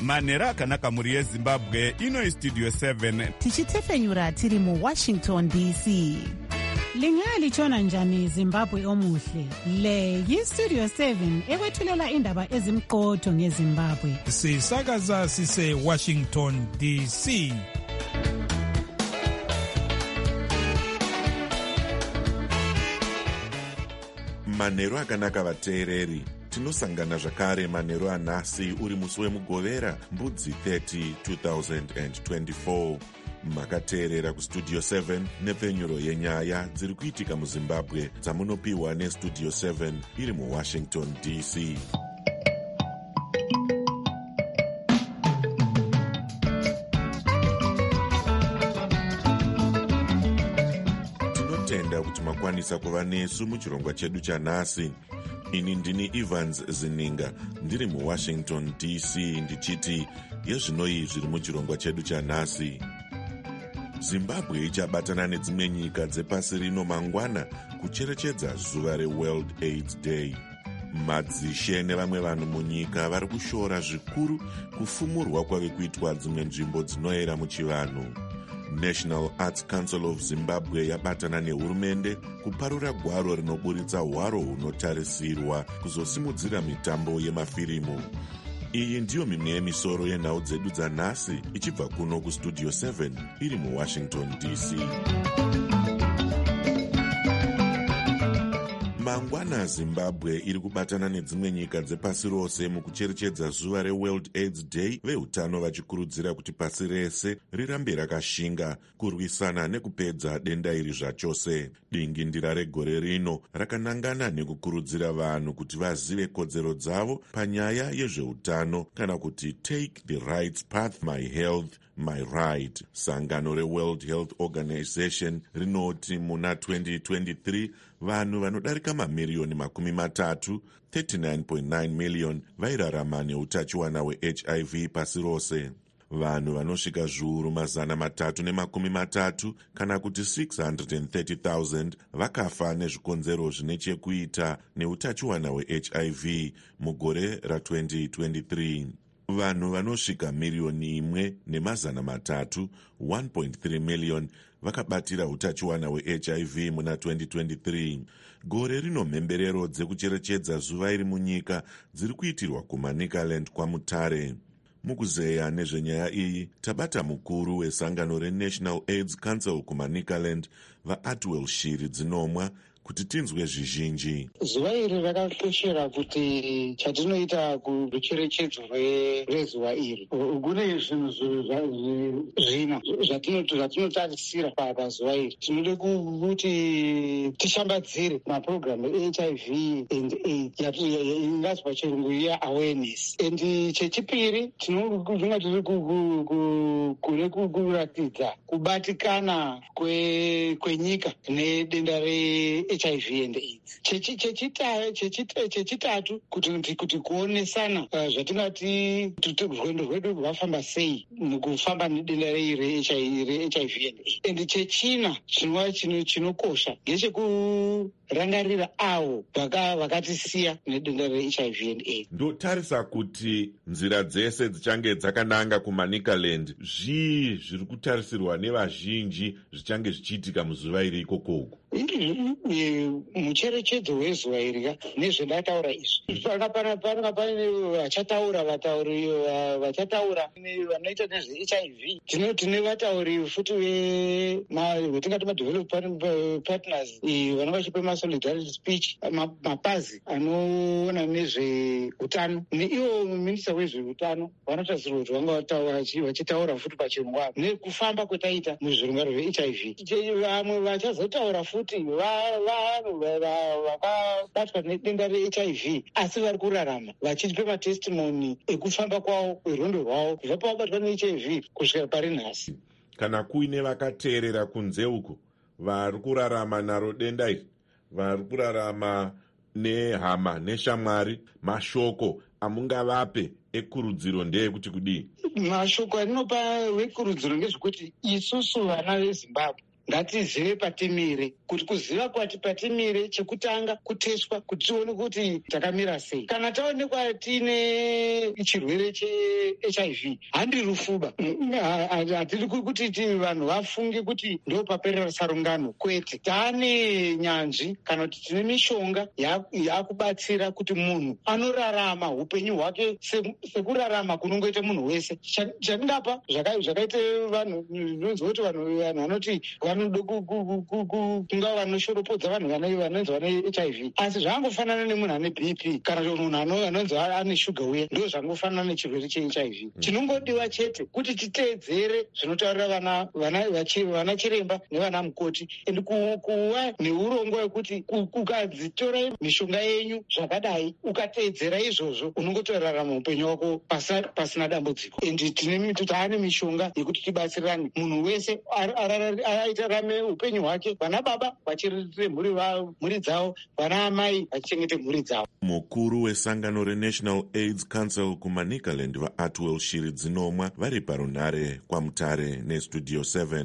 manheru akanaka mhuri yezimbabwe. Ino Studio 7 tichitefenyura tiri muWashington DC. Lingalitshona njani Zimbabwe omuhle? Le yiStudio 7 ekwethulela indaba ezimqotho ngeZimbabwe. Sisakaza sise Washington DC. Manheru akanaka vateereri. Tinosangana zvakare manheru anhasi uri musi wemugovera mbudzi 30 2024. Makateerera kuStudio 7 nepfenyuro yenyaya dziri kuitika muZimbabwe dzamunopiwa neStudio 7 iri muWashington DC. Tinotenda kuti makwanisa kuva nesu muchirongwa chedu chanhasi. Ini ndini Evans Zininga ndiri muWashington DC ndichiti yezvinoi zviri muchirongwa chedu chanhasi. Zimbabwe ichabatana nedzimwe nyika dzepasi rino mangwana kucherechedza zuva reWorld AIDS Day. Madzishe nevamwe vanhu munyika vari kushora zvikuru kufumurwa kwave kuitwa dzimwe nzvimbo dzinoera muchivanhu. National Arts Council of Zimbabwe yabatana nehurumende kuparura gwaro rinoburitsa hwaro hunotarisirwa kuzosimudzira mitambo yemafirimu. Iyi ndiyo mimwe yemisoro yenhau dzedu dzanhasi ichibva kuno kuStudio 7 iri muWashington DC. Mangwana Zimbabwe iri kubatana nedzimwe nyika dzepasi rose mukucherechedza zuva reWorld AIDS Day, vehutano vachikurudzira kuti pasi rese rirambe rakashinga kurwisana nekupedza denda iri zvachose. Dingindira regore rino rakanangana nekukurudzira vanhu kuti vazive kodzero dzavo panyaya yezveutano, kana kuti Take the Right Path, My Health, My Right. Sangano reWorld Health Organization rinoti muna 2023 vanhu vanodarika mamiriyoni 30, 39.9 million, vairarama neutachiwana hweHIV pasi rose. Vanhu vanosvika zviuru 330 kana kuti 630,000 vakafa nezvikonzero zvine chekuita neutachiwana hweHIV mugore ra2023. Vanhu vanosvika miriyoni 1.3 1.3 million vakabatira utachiwana hweHIV muna 2023. Gore rino mhemberero dzekucherechedza zuva iri munyika dziri kuitirwa kuManicaland kwaMutare. Mukuzeya nezvenyaya iyi tabata mukuru wesangano reNational AIDS Council kuManicaland, vaAtwell Shiri Dzinomwa, kuti tinzwe zvizhinji. Zuva iri rakakoshera kuti chatinoita kurucherechedzo rwezuva iri kune zvinhu zvina zvatinotarisira pazuva iri. Tinode kuti tishambadzire mapurogiramu eHIV and AIDS ingazi pachirungu yeawareness. And chechipiri tinonga tiri kune kuratidza kubatikana kwenyika nedenda HIV and AIDS. Chechitatu kuti kuonesana zvatingati rwendo rwedu rwafamba sei mukufamba nedenda reHIV and AIDS. And chechina chinokosha ngechekurangarira avo vakatisiya nedenda reHIV and AIDS. Ndotarisa kuti nzira dzese dzichange dzakananga kuManicaland, zvii zviri kutarisirwa nevazhinji zvichange zvichiitika muzuva iri ikokoko? Mucherechedzo wezuva iri nezvendataura izvi panga pane vachataura vachataura vanoita nezveHIV. Tine vatauri futi vetingati madevelopment partners vanenge vachipa masolidarity speech, mapazi anoona nezveutano neivo minista wezveutano vanotarisirwa kuti vanga vachitaura futi pachirongwa nekufamba kwetaita muzvirongwa zveHIV. Vamwe vachazotaura futi vanhu vakabatwa nedenda reHIV asi vari kurarama vachipa matestimoni ekufamba kwavo kwerwendo rwavo kubva pavabatwa neHIV kusvika pari nhasi. Kana kuine vakateerera kunze uko vari kurarama naro denda iri, vari kurarama nehama neshamwari, mashoko amungavape ekurudziro ndeyekuti kudii? Mashoko andinopa wekurudziro ngezvekuti isusu vana veZimbabwe ngatizive patimire, kuti kuziva kwati patimire chekutanga kuteswa kuti tione kuti takamira sei. Kana taonekwa tine chirwere cheHIV handi rufuba, hatiri kuti vanhu vafunge kuti ndo paperera sarungano, kwete. Taane nyanzvi kana kuti tine mishonga yakubatsira kuti munhu anorarama upenyu hwake sekurarama kunongoita munhu wese. Chandingapa zvakaite vanhu zvinonzwa kuti vanhu vanoti vanoda kunga vanoshoropodza vanhu vanonzi vane HIV, asi zvangofanana nemunhu ane BP kana munhu anonzi ane shuga uye, ndo zvangofanana nechirwere cheHIV. Chinongodiwa chete kuti titeedzere zvinotaurira vana chiremba nevana mukoti, and kuva neurongwa hwekuti ukadzitora mishonga yenyu zvakadai ukateedzera izvozvo unongotorarama upenyu hwako pasina dambudziko. And taane mishonga yekuti tibatsirane, munhu wese aitarame upenyu hwake, vana baba vachiriritire mhuri dzavo, vana amai vachichengete mhuri dzavo. Mukuru wesangano reNational AIDS Council kuManicaland vaAtwell Shiri Dzinomwa vari parunhare kwaMutare neStudio 7.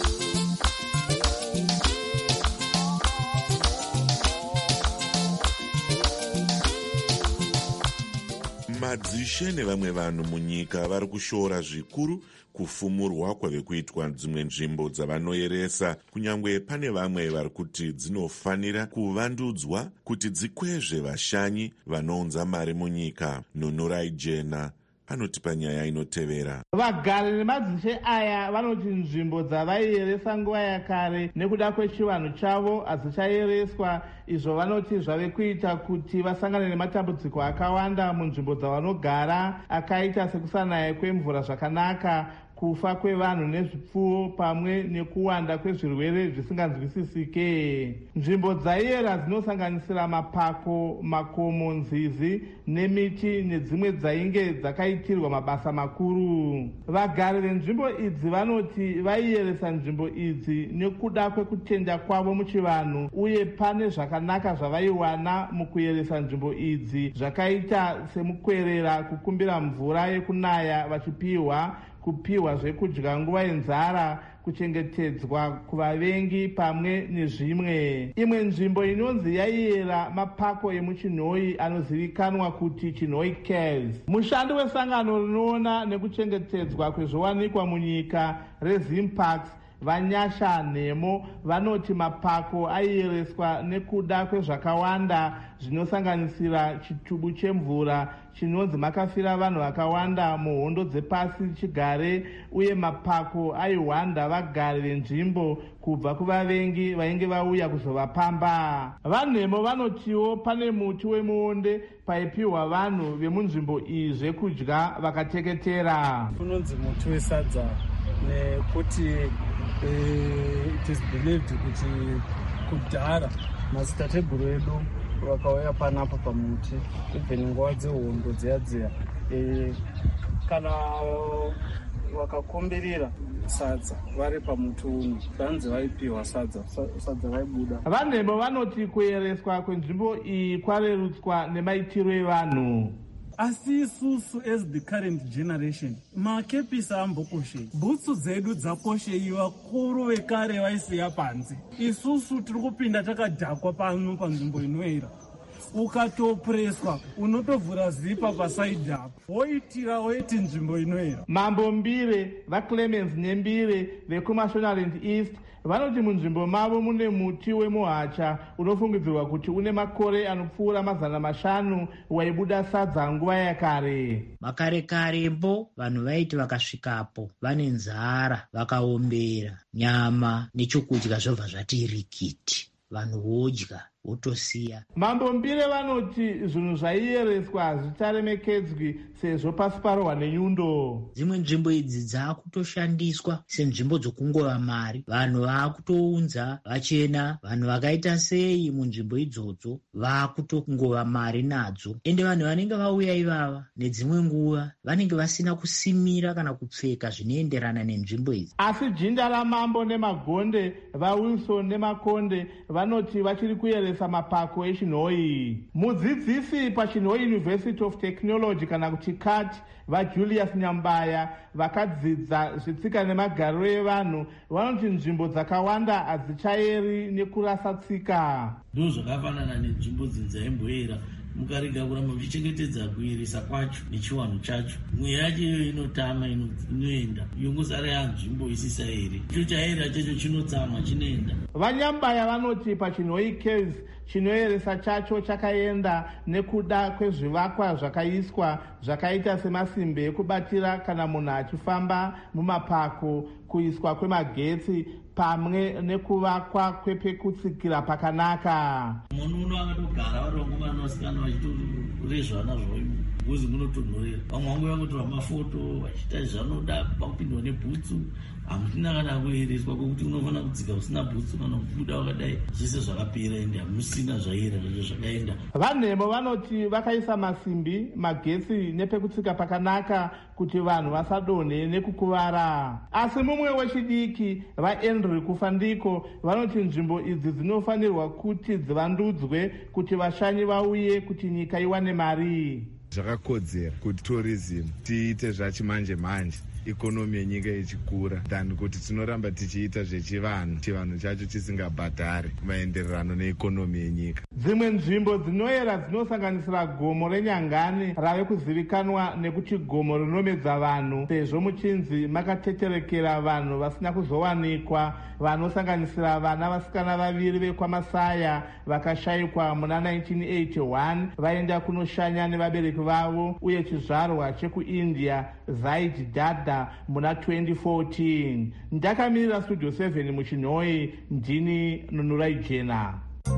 Madzishe nevamwe vanhu munyika vari kushora zvikuru kufumurwa kwave kuitwa dzimwe nzvimbo dzavanoyeresa, kunyange pane vamwe vari kuti dzinofanira kuvandudzwa kuti dzikwezve vashanyi vanounza mari munyika. Nunurai Jena anotipa nyaya inotevera. Vagari nemadzishe aya vanoti nzvimbo dzavaiyeresa nguva yakare nekuda kwechivanhu chavo hadzichayereswa. Izvo vanoti zvave kuita kuti vasangane nematambudziko akawanda munzvimbo dzavanogara, akaita sekusanaya kwemvura zvakanaka, kufa kwevanhu nezvipfuwo pamwe nekuwanda kwezvirwere zvisinganzwisisike. Nzvimbo dzaiyera dzinosanganisira mapako, makomo, nzizi nemiti nedzimwe dzainge dzakaitirwa mabasa makuru. Vagari venzvimbo idzi vanoti vaiyeresa nzvimbo idzi nekuda kwekutenda kwavo muchivanhu, uye pane zvakanaka zvavaiwana mukuyeresa nzvimbo idzi, zvakaita semukwerera, kukumbira mvura yekunaya vachipiwa, kupiwa zvekudya nguva yenzara, kuchengetedzwa kuvavengi pamwe nezvimwe. Imwe nzvimbo inonzi yaiyera mapako emuchinhoi anozivikanwa kuti Chinhoi Caves. Mushandi wesangano rinoona nekuchengetedzwa kwezviwanikwa munyika reZimparks Vanyasha Nhemo vanoti mapako aiyereswa nekuda kwezvakawanda zvinosanganisira chitubu chemvura chinonzi makafira vanhu vakawanda muhondo dzepasi chigare, uye mapako aihwanda vagari venzvimbo kubva kuvavengi vainge vauya kuzovapamba. VaNhemo vanotiwo pane muti wemuonde paipiwa vanhu vemunzvimbo iyi zvekudya vakateketera. Kunonzi muti wesadza nekuti it is believed kuti kudhara madzitateguru edu vakauya panapa pamuti, even nguva dzehondo dziya kana vakakumbirira sadza vari pamuti uno, vanzi vaipiwa sadza vaibuda. VaNhemo vanoti kuyereswa kwenzvimbo iyi kwarerutswa nemaitiro evanhu. Asi isusu as the current generation makepisi ambokoshei, bhutsu dzedu dzakoshei, vakuru vekare vaisiya panze. Isusu tiri kupinda takadhakwa pano panzvimbo inoyera, ukatopreswa unotovhura zipa pasaidhi apo woitira woiti nzvimbo inoyera. Mambo Mbire vaClemens Nembire vekuMashonaland East vanoti munzvimbo mavo mune muti wemuhacha unofungidzirwa kuti une makore anopfuura 500 waibuda sadza nguva yakare. Makare-karembo vanhu vaiti vakasvikapo vane nzara, vakaombera nyama nechokudya zvobva zvati rikiti, vanhu vodya wotosiya. Mambo Mbire vanoti zvinhu zvaiyereswa hazvicharemekedzwi sezvo pasi parohwa nenyundo. Dzimwe nzvimbo idzi dzakutoshandiswa senzvimbo dzokungova mari. Vanhu vakutounza vachena, vanhu vakaita sei munzvimbo idzodzo vakutongova mari nadzo. Ende vanhu vanenge vauya ivava nedzimwe nguva vanenge vasina kusimira kana kupfeka zvinoenderana nenzvimbo idzi. Asi jinda ramambo nemagonde, vaWilson nemakonde vanoti vachiri kuyeresa kuteveresa mapako echinhoi. Mudzidzisi pachinhoi University of Technology kana kuti CAT vaJulius Nyambaya vakadzidza zvetsika nemagariro evanhu vanoti nzvimbo dzakawanda hadzichaeri nekurasa tsika. Ndo zvakafanana nenzvimbo dzaimboera mukarega kuramba muchichengetedza kueresa kwacho nechiwanhu chacho, mweya yacho iyoyo inotama, inoenda yongosara yanzvimbo isisa here. Icho chaera chacho chinotsama chinoenda. Vanyambaya vanoti pachinhoi Caves chinoeresa chacho chakaenda nekuda kwezvivakwa zvakaiswa zvakaita semasimbi ekubatira kana munhu achifamba mumapako, kuiswa kwemagetsi pamwe nekuvakwa kwepekutsikira pakanaka. Munhu uno akatogara varongo vanosikana vachitorezvana zvoimo kuzi munotonhorera. Vamwe vangu vangotora mafoto vachiita zvanoda pakupindwa nebhutsu. Hamutina kana kuereswa kwekuti unofanira kudzika usina bhutsu kana kubuda wakadai zvese zvakapera ende hamusina zvaira zvacho zvakaenda. Vanhemo vanoti vakaisa masimbi, magetsi nepekutsika pakanaka kuti vanhu vasadonhe nekukuvara. Asi mumwe wechidiki vaEndri Kufandiko vanoti nzvimbo idzi dzinofanirwa kuti dzivandudzwe kuti vashanyi vauye kuti nyika iwane mari. Zvakakodzera kuti tourism tiite zvachimanje manje, ikonomi yenyika ichikura, than kuti tinoramba tichiita zvechivanhu, chivanhu chacho chisingabhadhari maendererano neikonomi yenyika. Dzimwe nzvimbo dzinoera dzinosanganisira gomo reNyangani rave kuzivikanwa nekuti gomo rinomedza vanhu sezvo muchinzi makateterekera vanhu vasina kuzowanikwa, vanosanganisira vana vasikana vaviri vekwaMasaya vakashayikwa muna 1981 vaenda kunoshanya nevabereki vavo, uye chizvarwa chekuIndia Zaid Dada muna 2014. Ndakamirira Studio 7 muchinhoi, ndini Nunurai Jena.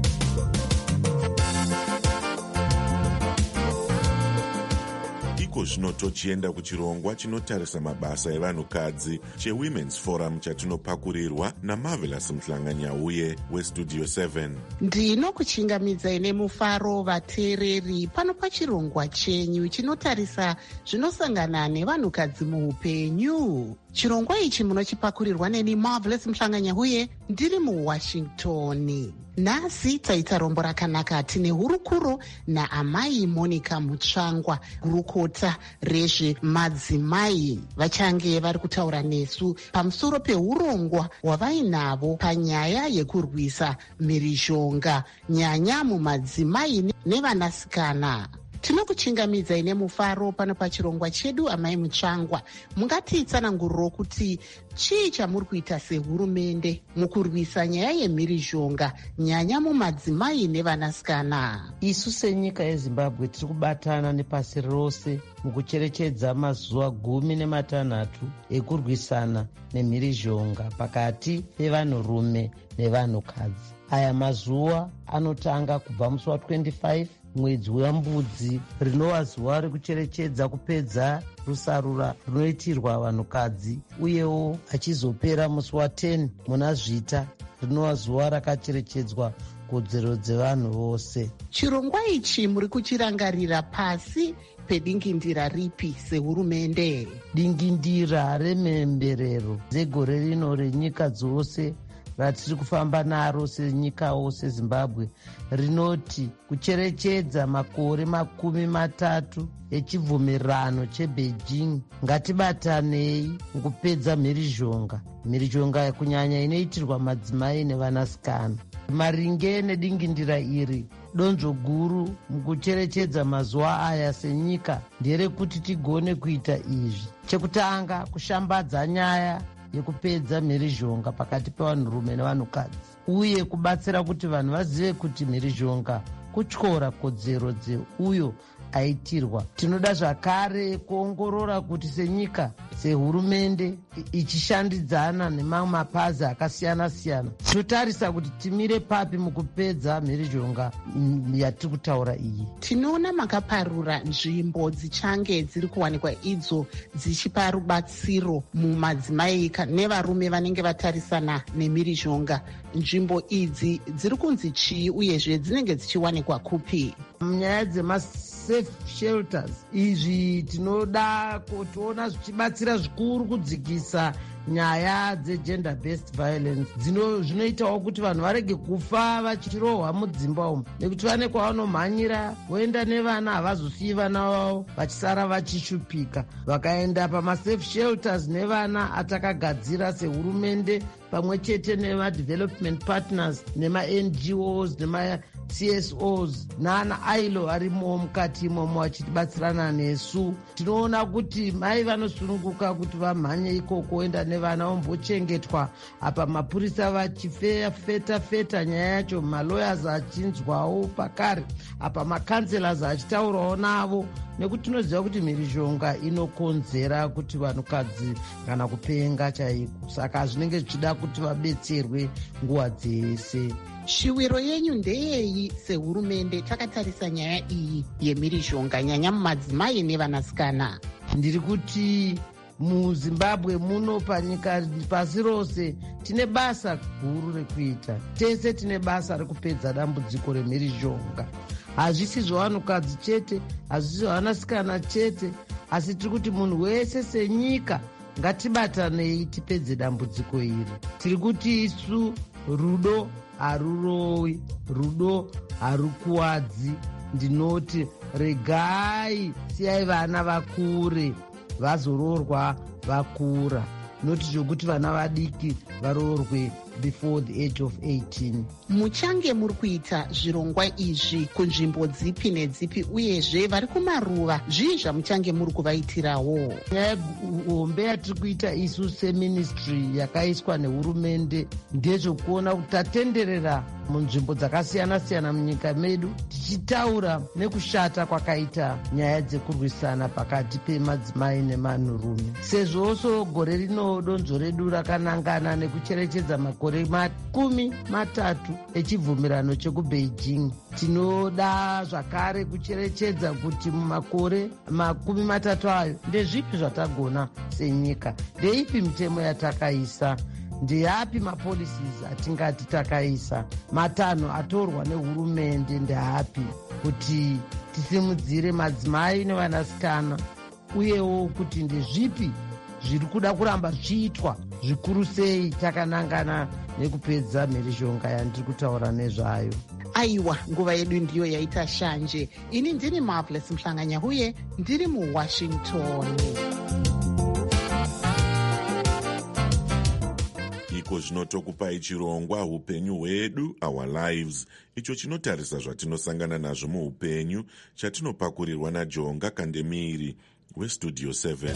Iko zvino tochienda kuchirongwa chinotarisa mabasa evanhukadzi cheWomen's Forum chatinopakurirwa naMarvelous Mhlanganyauye weStudio 7. Ndinokuchingamidzai nemufaro vateereri pano pachirongwa chenyu chinotarisa zvinosangana nevanhukadzi muupenyu. Chirongwa ichi munochipakurirwa neni Marvelous Mhlanganyauye ndiri muWashington. Nhasi taita rombo rakanaka tine hurukuro naamai Monica Mutsvangwa, gurukota rezvemadzimai. Vachange vari kutaura nesu pamusoro peurongwa hwavainavo panyaya yekurwisa mhirizhonga, nyanya mumadzimai nevanasikana. Tinokuchingamidzai nemufaro pano pachirongwa chedu. Amai Mutsvangwa, mungatitsananguriro kuti chii chamuri kuita sehurumende mukurwisa nyaya yemhirizhonga, nyanya mumadzimai nevanasikana? Isu senyika yeZimbabwe tiri kubatana nepasi rose mukucherechedza mazuva 16 ekurwisana nemhirizhonga pakati pevanhurume nevanhukadzi. Aya mazuva anotanga kubva musi wa25 mwedzi wembudzi, rinova zuva rekucherechedza kupedza rusarura runoitirwa vanhukadzi, uyewo achizopera musi wa10 muna Zvita, rinova zuva rakacherechedzwa kodzero dzevanhu vose. Chirongwa ichi muri kuchirangarira pasi pedingindira ripi sehurumende? Dingindira remhemberero dzegore rino renyika dzose ratiri kufamba naro senyikawo seZimbabwe rinoti kucherechedza makore 30 echibvumirano cheBeijing. Ngatibatanei mukupedza mhirizhonga, mhirizhonga kunyanya inoitirwa madzimai nevanasikana. Maringe nedingindira iri, donzvo guru mukucherechedza mazuva aya senyika nderekuti tigone kuita izvi. Chekutanga, kushambadza nyaya yekupedza mhirizhonga pakati pevanhurume nevanhukadzi, uye kubatsira kuti vanhu vazive kuti mhirizhonga kutyora kodzero dzeuyo aitirwa. Tinoda zvakare kuongorora kuti senyika, sehurumende ichishandidzana nemamwe mapazi akasiyana-siyana, tinotarisa kuti timire papi mukupedza mhirizhonga yatiri kutaura iyi. Tinoona makaparura nzvimbo dzichange dziri kuwanikwa idzo dzichipa rubatsiro mumadzimai nevarume vanenge vatarisana nemhirizhonga. Nzvimbo idzi dziri kunzi chii uyezve dzinenge dzichiwanikwa kupi? Munyaya dzemasafe shelters, izvi tinoda kutoona zvichibatsira zvikuru kudzikisa nyaya dzegender based violence zvinoitawo kuti vanhu varege kufa vachirohwa mudzimba umu, nekuti vane kwavanomhanyira voenda nevana, havazosiyi vana vavo vachisara vachishupika. Vakaenda pamasafe shelters nevana atakagadzira sehurumende pamwe chete nema-development partners nema-NGOs nema-CSOs nana ILO arimo mukati imomo vachitibatsirana nesu. Tinoona kuti mai vanosununguka kuti vamhanye ikoko oenda nevana vombochengetwa, apa mapurisa vachifeta nyaya yacho, malawyers achinzwawo pakare, apa makanselas achitaurawo navo, nekuti tinoziva kuti mhirizhonga inokonzera kuti vanhukadzi kana kupenga chaiko. Saka zvinenge zvichida kuti vabetserwe nguva dzese. Shiviro yenyu ndeyeyi sehurumende takatarisa nyaya iyi yemhirizhonga, nyanya mumadzimai nevanasikana? Ndiri kuti muzimbabwe muno, panyika pasi rose, tine basa guru rekuita. Tese tine basa rekupedza dambudziko remhirizhonga. Hazvisi zvavanhukadzi chete, hazvisi zvavanasikana chete, asi tiri kuti munhu wese senyika ngatibatanei tipedze dambudziko iri. Tiri kuti isu rudo harurowi, rudo harukuwadzi. Ndinoti regai siyai vana vakure, vazororwa vakura, noti zvokuti vana vadiki varoorwe before the age of 18. Muchange muri kuita zvirongwa izvi kunzvimbo dzipi nedzipi, uyezve vari kumaruva zvii zvamuchange muri kuvaitirawo? Nyaya hombe yatiri kuita isu seministry yakaiswa nehurumende ndezvokuona kuti tatenderera munzvimbo dzakasiyana-siyana munyika medu, tichitaura nekushata kwakaita nyaya dzekurwisana pakati pemadzimai nemanhurume. Sezvoso gore rino donzvo redu rakanangana nekucherechedza makore 30 echibvumirano chekuBeijing, tinoda zvakare kucherechedza kuti mumakore 30 ayo ndezvipi zvatagona senyika, ndeipi mitemo yatakaisa, ndeyapi mapolicies atingati takaisa, matanho atorwa nehurumende ndeapi, kuti tisimudzire madzimai nevanasikana, uyewo kuti ndezvipi zviri kuda kuramba zvichiitwa zvikuru sei takanangana nekupedza mhirizhonga yandiri kutaura nezvayo. Aiwa, nguva yedu ndiyo yaita shanje. Ini ndiri Marvelous Mhlanganyahuye, ndiri muWashington. Iko zvinotokupai chirongwa upenyu hwedu, our lives, icho chinotarisa zvatinosangana nazvo muupenyu, chatinopakurirwa naJonga Kandemiri weStudio 7.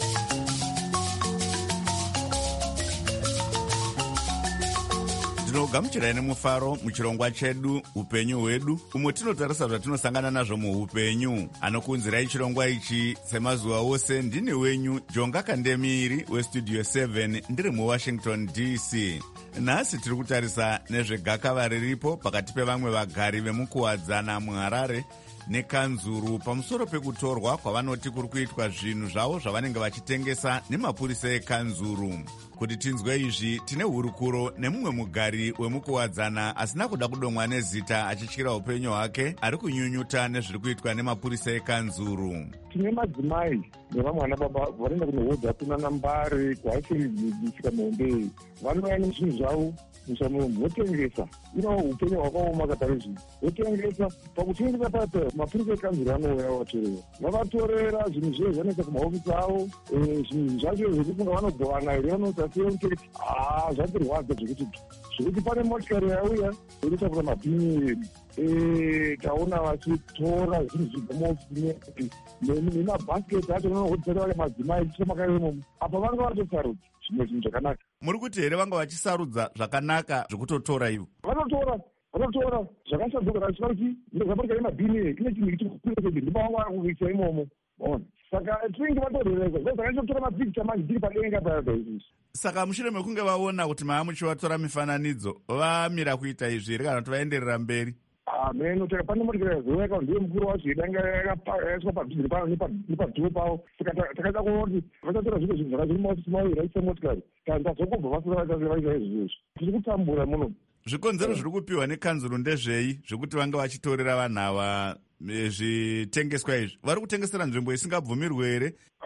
Tinogamuchirai nemufaro muchirongwa chedu upenyu hwedu, umwe tinotarisa zvatinosangana nazvo muupenyu. Anokunzirai chirongwa ichi semazuva ose ndini wenyu Jonga Kandemiri weStudio 7, ndiri muWashington DC. Nhasi tiri kutarisa nezvegakava riripo pakati pevamwe vagari vemukuwadzana muHarare nekanzuru pamusoro pekutorwa kwavanoti kuri kuitwa zvinhu zvavo zvavanenge vachitengesa nemapurisa ekanzuru. Kuti tinzwe izvi, tine hurukuro nemumwe mugari wemukuwadzana asina kuda kudomwa nezita achityira upenyu hwake, ari kunyunyuta nezviri kuitwa nemapurisa ekanzuru. Tine madzimai nevamwe vana baba vanoenda kunohodha kunana Mbare, kuHachiridzi kusvika Mhombei, vanouya nezvinhu zvavo motengesa. Upenyu hwakaoma katari zvinhu votengesa. Pakutengesa pacho mapurisa ekanzuru anouya vatorera, vavatorera zvinhu zviye zvanoisa kumahofisi avo, zvinhu zvacho zvekuti vanogwana here vanosasiya kutengesa. Zvatirwadza zvekuti pane motikari yauya inotakura mabhini edu, taona vachitora zvinhu zvibva maofisi nemabhasiketi acho vanohodhisana vari madzimai chisomakare imomo. Apa vanga vatosarudza zvimwe zvinhu zvakanaka. Muri kuti here vanga vachisarudza zvakanaka zvekutotora ivo? Vanotora zvakasadzoka vachida kuti ndozvaparika nemabhini ine chinhu chikuisaidi ndipavanga kuisa imomo. Saka tinenge vatorereka zvakaitotora mapikicha manje tiri padenga paya izvi. Saka mushure mekunge vaona kuti maa muchivatora mifananidzo, vamira kuita izvi here kana kuti vaenderera mberi? Meno pane motikari yazouya ndiye mukuru wacho yakaiswa padhuze nepadhuo pavo. Saka takaita kuona kuti vachatora zvimwe zvinhu zvakazviri maofisi mavo raisa motikari tazokobva vaisa izvozvo. Tiri kutambura muno. Zvikonzero zviri kupiwa nekanzuru ndezvei zvekuti vanga vachitorera vanhu ava zvitengeswa izvi? Vari kutengesera nzvimbo isingabvumirwe here?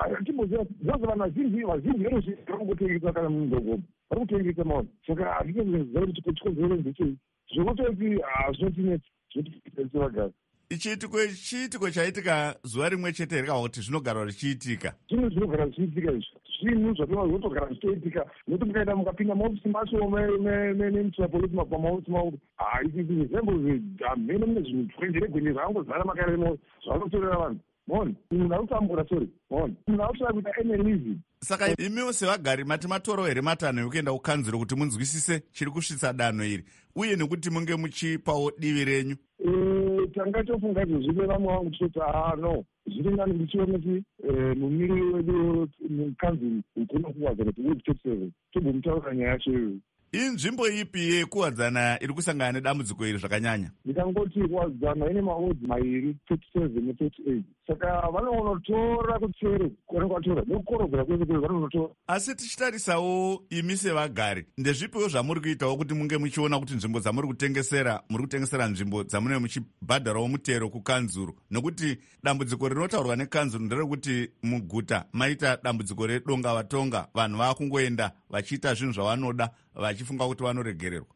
kuziva zvose vanhu vazhinji veruzvinaa kungotengesa kana mundogoma vari kutengesa maona saka handikeziva kuti chikonzero ndechei zvokutoti hazvinotinetsa zvotiitese vagari. Chiitiko chaitika zuva rimwe chete here kana kuti zvinogara zvichiitika? Zvinhu zvinogara zvichiitika izvo, zvinhu zvotogara zvichiitika nokuti mukaenda mukapinda maofisi macho nemuchimapolisi pamaofisi mavo resemble hamene mune zvinhu gwenje zvangozara makareno zvanotorera vanhu mona munhu arikutambura sori mona munhu arikutoda kuita enelism. Saka imiwo sevagari mati matoro here matanho ekuenda kukanzuro kuti munzwisise chiri kusvitsa danho iri uye nekuti munge muchipawo divi renyu? Tanga tofunga izvozvive vamwe vangu tichoti no zviri nani ndichiona kuti mumiri wedu mukanzuro ugona kuwadzana kuti World 37 tobomutaura nyaya yacho iyoyo. Inzvimbo ipi yekuwadzana iri kusangana nedambudziko iri zvakanyanya? Ndikangoti kuwadzana ine maodzi mairi 37 ne38 saka vanonotora kutsere kwatora nekukorobhera kwese kwese vanonotora. Asi tichitarisawo imi sevagari ndezvipiwo zvamuri kuitawo kuti munge muchiona kuti nzvimbo dzamuri kutengesera nzvimbo dzamune muchibhadharawo mutero kukanzuro, nokuti dambudziko rinotaurwa nekanzuro nderekuti muguta maita dambudziko redonga vatonga, vanhu vakungoenda vachiita zvinhu zvavanoda vachifunga kuti vanoregererwa.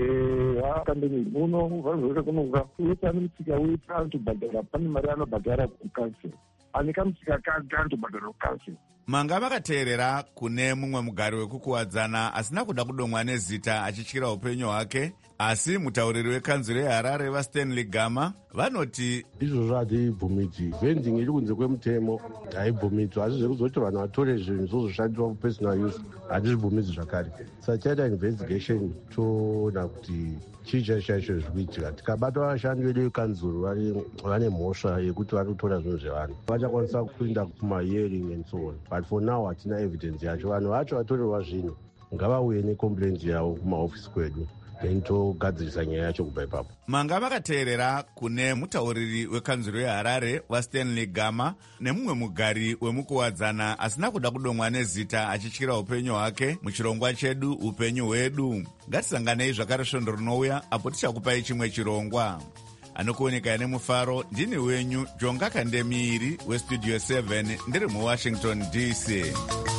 Pandemic muno vanhu kunoka uita mutsika uita antobhadhara pane mari anobhadhara kukansel ane kamutsika kake antobhadhara kukansel. Manga makateerera kune mumwe mugari wekukuwadzana asina kuda kudomwa nezita achityira upenyu hwake, asi mutauriri wekanzuro yeHarare vaStanley Gama vanoti izvozvo hatibvumidzwi. Vending iri kunze kwemutemo haibvumidzwi, asi zvekuzoti vanhu vatore zvinhu zvozoshandiswa kupersonal use hatizvibvumidzwi zvakare. Saka chaita investigation toona kuti chii chacho zviri kuitika. Tikabata vashandi vedu vekanzuro vane mhosva yekuti vari kutora zvinhu zvevanhu vachakwanisa kuenda kumahearing and so on, but for now hatina evidence yacho. Vanhu vacho vatorerwa zvinhu ngavauye necomplaint yavo kumaofisi kwedu then togadzirisa nyaya yacho kubva ipapo. Manga makateerera kune mutauriri wekanzuro yeHarare vaStanley Gama nemumwe mugari wemukuwadzana asina kuda kudomwa nezita achityira upenyu hwake muchirongwa chedu upenyu hwedu. Ngatisanganei zvakare svondo rinouya apo tichakupai chimwe chirongwa. Anokuoneka nemufaro ndini wenyu Jonga Kandemiri westudio 7 ndiri muWashington DC.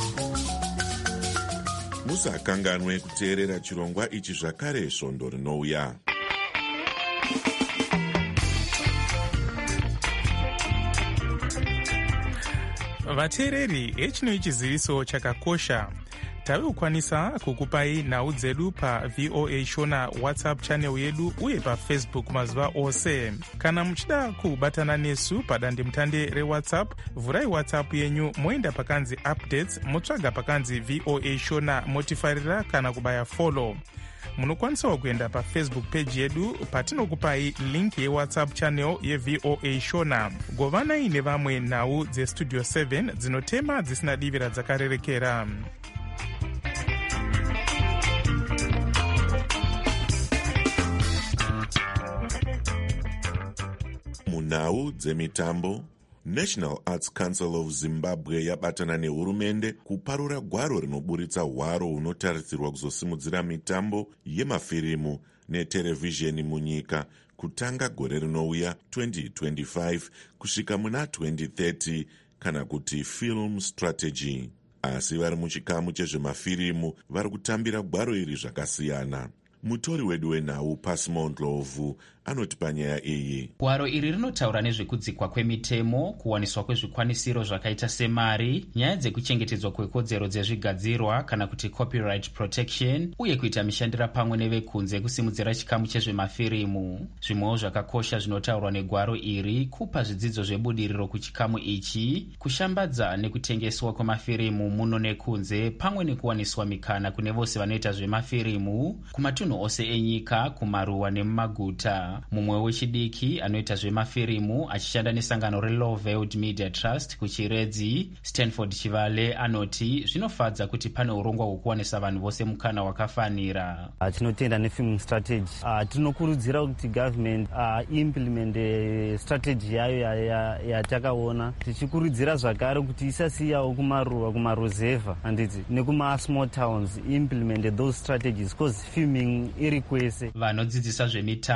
Musakanganwe kuteerera chirongwa ichi zvakare svondo rinouya. Vateereri, echino chiziviso chakakosha. Tavekukwanisa kukupai nhau dzedu pa VOA Shona WhatsApp channel yedu uye pa Facebook mazuva ose. Kana muchida kubatana nesu padandemutande reWhatsApp, vurai WhatsApp yenyu moenda pakanzi updates, motsvaga pakanzi VOA Shona motifarira kana kubaya follow. Munokwanisawo kuenda pa Facebook page yedu patinokupai link yeWhatsApp channel yeVOA Shona. Govanai nevamwe nhau dzestudio 7 dzinotema dzisina divira dzakarerekera. Munhau dzemitambo, National Arts Council of Zimbabwe yabatana nehurumende kuparura gwaro rinoburitsa hwaro hunotarisirwa kuzosimudzira mitambo yemafirimu neterevhizheni munyika kutanga gore rinouya 2025 kusvika muna 2030 kana kuti film strategy. Asi vari muchikamu chezvemafirimu vari kutambira gwaro iri zvakasiyana. Mutori wedu wenhau Pasimon Lovu anoti panyaya iyi. Gwaro iri rinotaura nezvekudzikwa kwemitemo, kuwaniswa kwezvikwanisiro zvakaita semari, nyaya dzekuchengetedzwa kwekodzero dzezvigadzirwa kana kuti copyright protection, uye kuita mishandira pamwe nevekunze kusimudzira chikamu chezvemafirimu. Zvimwewo zvakakosha zvinotaurwa negwaro iri kupa zvidzidzo zvebudiriro kuchikamu ichi, kushambadza nekutengeswa kwemafirimu muno nekunze, pamwe nekuwaniswa mikana kune vose vanoita zvemafirimu kumatunhu ose enyika, kumaruwa nemumaguta. Mumwe wechidiki anoita zvemafirimu achishanda nesangano reLoveld Media Trust kuchiredzi, Stanford Chivale, anoti zvinofadza kuti pane urongwa hwekuwanisa vanhu vose mukana wakafanira. Tinotenda nefilm strategy. Tinokurudzira kuti government implement strategy yayo yatakaona, tichikurudzira zvakare kuti isasiyawo kumaruwa, kumaruzeva handiti nekuma small towns implement those strategies because filming iri kwese. Vanodzidzisa zvemitambo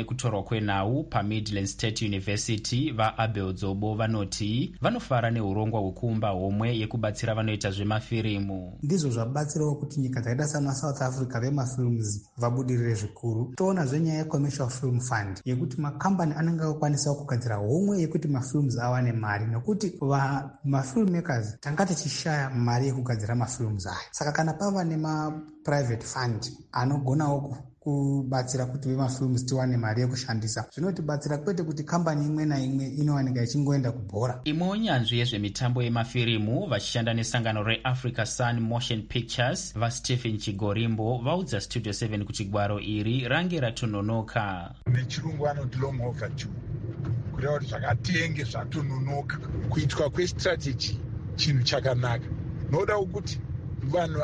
nekutorwa kwenhau paMidland State University vaAbel Dzobo vanoti vanofara neurongwa hwekuumba homwe yekubatsira vanoita zvemafirimu. Ndizvo zvabatsirawo kuti nyika dzakaita sanaSouth Africa vemafilms vabudirire zvikuru. Toonazve nyaya yeCommercial Film Fund yekuti makambani anenge akukwanisa kugadzira homwe yekuti mafilms awane mari, nekuti mafilmmakers tanga tichishaya mari yekugadzira mafilms aya. Saka kana pava nemaprivate fund anogonawo kubatsira kuti vemafilms tiwane mari yekushandisa, zvinotibatsira kwete kuti kambani imwe naimwe inowanika ichingoenda kubhora. Imwe nyanzvi yezvemitambo yemafirimu vachishanda nesangano reAfrica Sun Motion Pictures vaStephen Chigorimbo vaudza Studio 7 kuti gwaro iri range ratononoka. Nechirungu vanoti long overdue, kureva kuti zvakatenge zvatononoka. Kuitwa kwestrategy chinhu chakanaka, noda kuti vanhu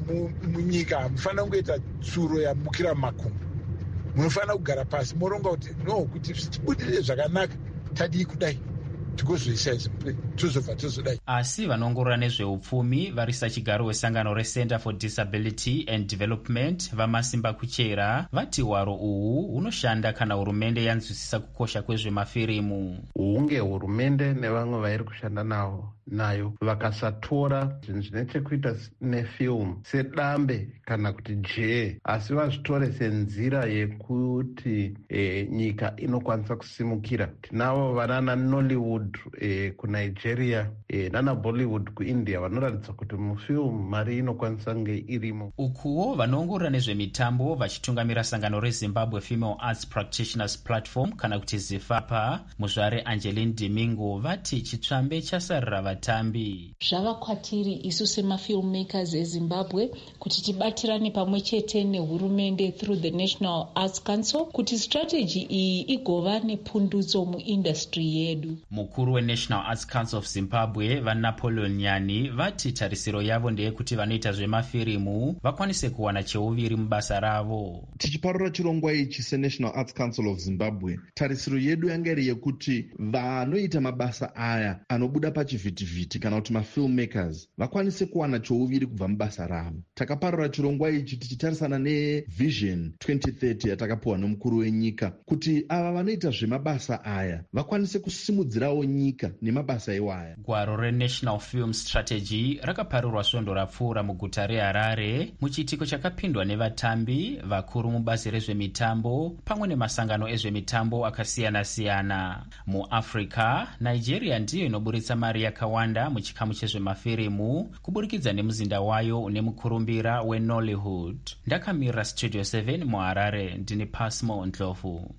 munyika hamufanira kungoita tsuro yamukira makumbo, munofanira kugara pasi moronga kuti no, kuti zvichibudirire zvakanaka tadii kudai tigozoisa izvi tozobva tozodai. Asi vanoongorora nezveupfumi varisa chigaro wesangano reCenter for Disability and Development vaMasimba Kuchera vati hwaro uhu hunoshanda kana hurumende yanzwisisa kukosha kwezvemafirimu. Hunge hurumende nevamwe vairi kushanda nayo vakasatora zvinhu zvine chekuita nefilm sedambe kana kuti jee, asi vazvitore senzira yekuti nyika inokwanisa kusimukira. Tinavo vanana Nollywood kuNigeria nana Bollywood kuIndia vanoratidza kuti mufilm mari inokwanisa kunge irimo. Ukuwo vanoongorora nezvemitambo vachitungamira sangano reZimbabwe Female Arts Practitioners Platform kana kuti ZIFAPA muzvare Angeline Domingo vati chitsvambe chasarira vatambi. Zvava kwatiri isu semafilmmakers eZimbabwe kuti tibatirane pamwe chete nehurumende through the National Arts Council kuti strategy iyi igova nepundutso muindustry yedu. Mukuru weNational Arts Council of Zimbabwe vaNapoleon Nyani vati tarisiro yavo ndeyekuti vanoita zvemafirimu vakwanise kuwana cheuviri mubasa ravo. Tichiparura chirongwa ichi seNational Arts Council of Zimbabwe, tarisiro yedu yanga iri yekuti vanoita mabasa aya anobuda pachivhitivhiti kana kuti mafilmmakers vakwanise kuwana cheuviri kubva mubasa ravo. Takaparura chirongwa ichi tichitarisana neVision 2030 yatakapuwa nomukuru wenyika kuti ava vanoita zvemabasa aya vakwanise kusimudzirawo nyika nemabasa iwaya. Gwaro reNational Film Strategy rakaparirwa svondo rapfuura muguta reHarare muchiitiko chakapindwa nevatambi vakuru mubazi rezvemitambo pamwe nemasangano ezvemitambo akasiyana-siyana. MuAfrica, Nigeria ndiyo inoburitsa mari yakawanda muchikamu chezvemafirimu kuburikidza nemuzinda wayo une mukurumbira weNollywood. Ndakamira Studio 7 muHarare, ndini Pasmo Ndlovu.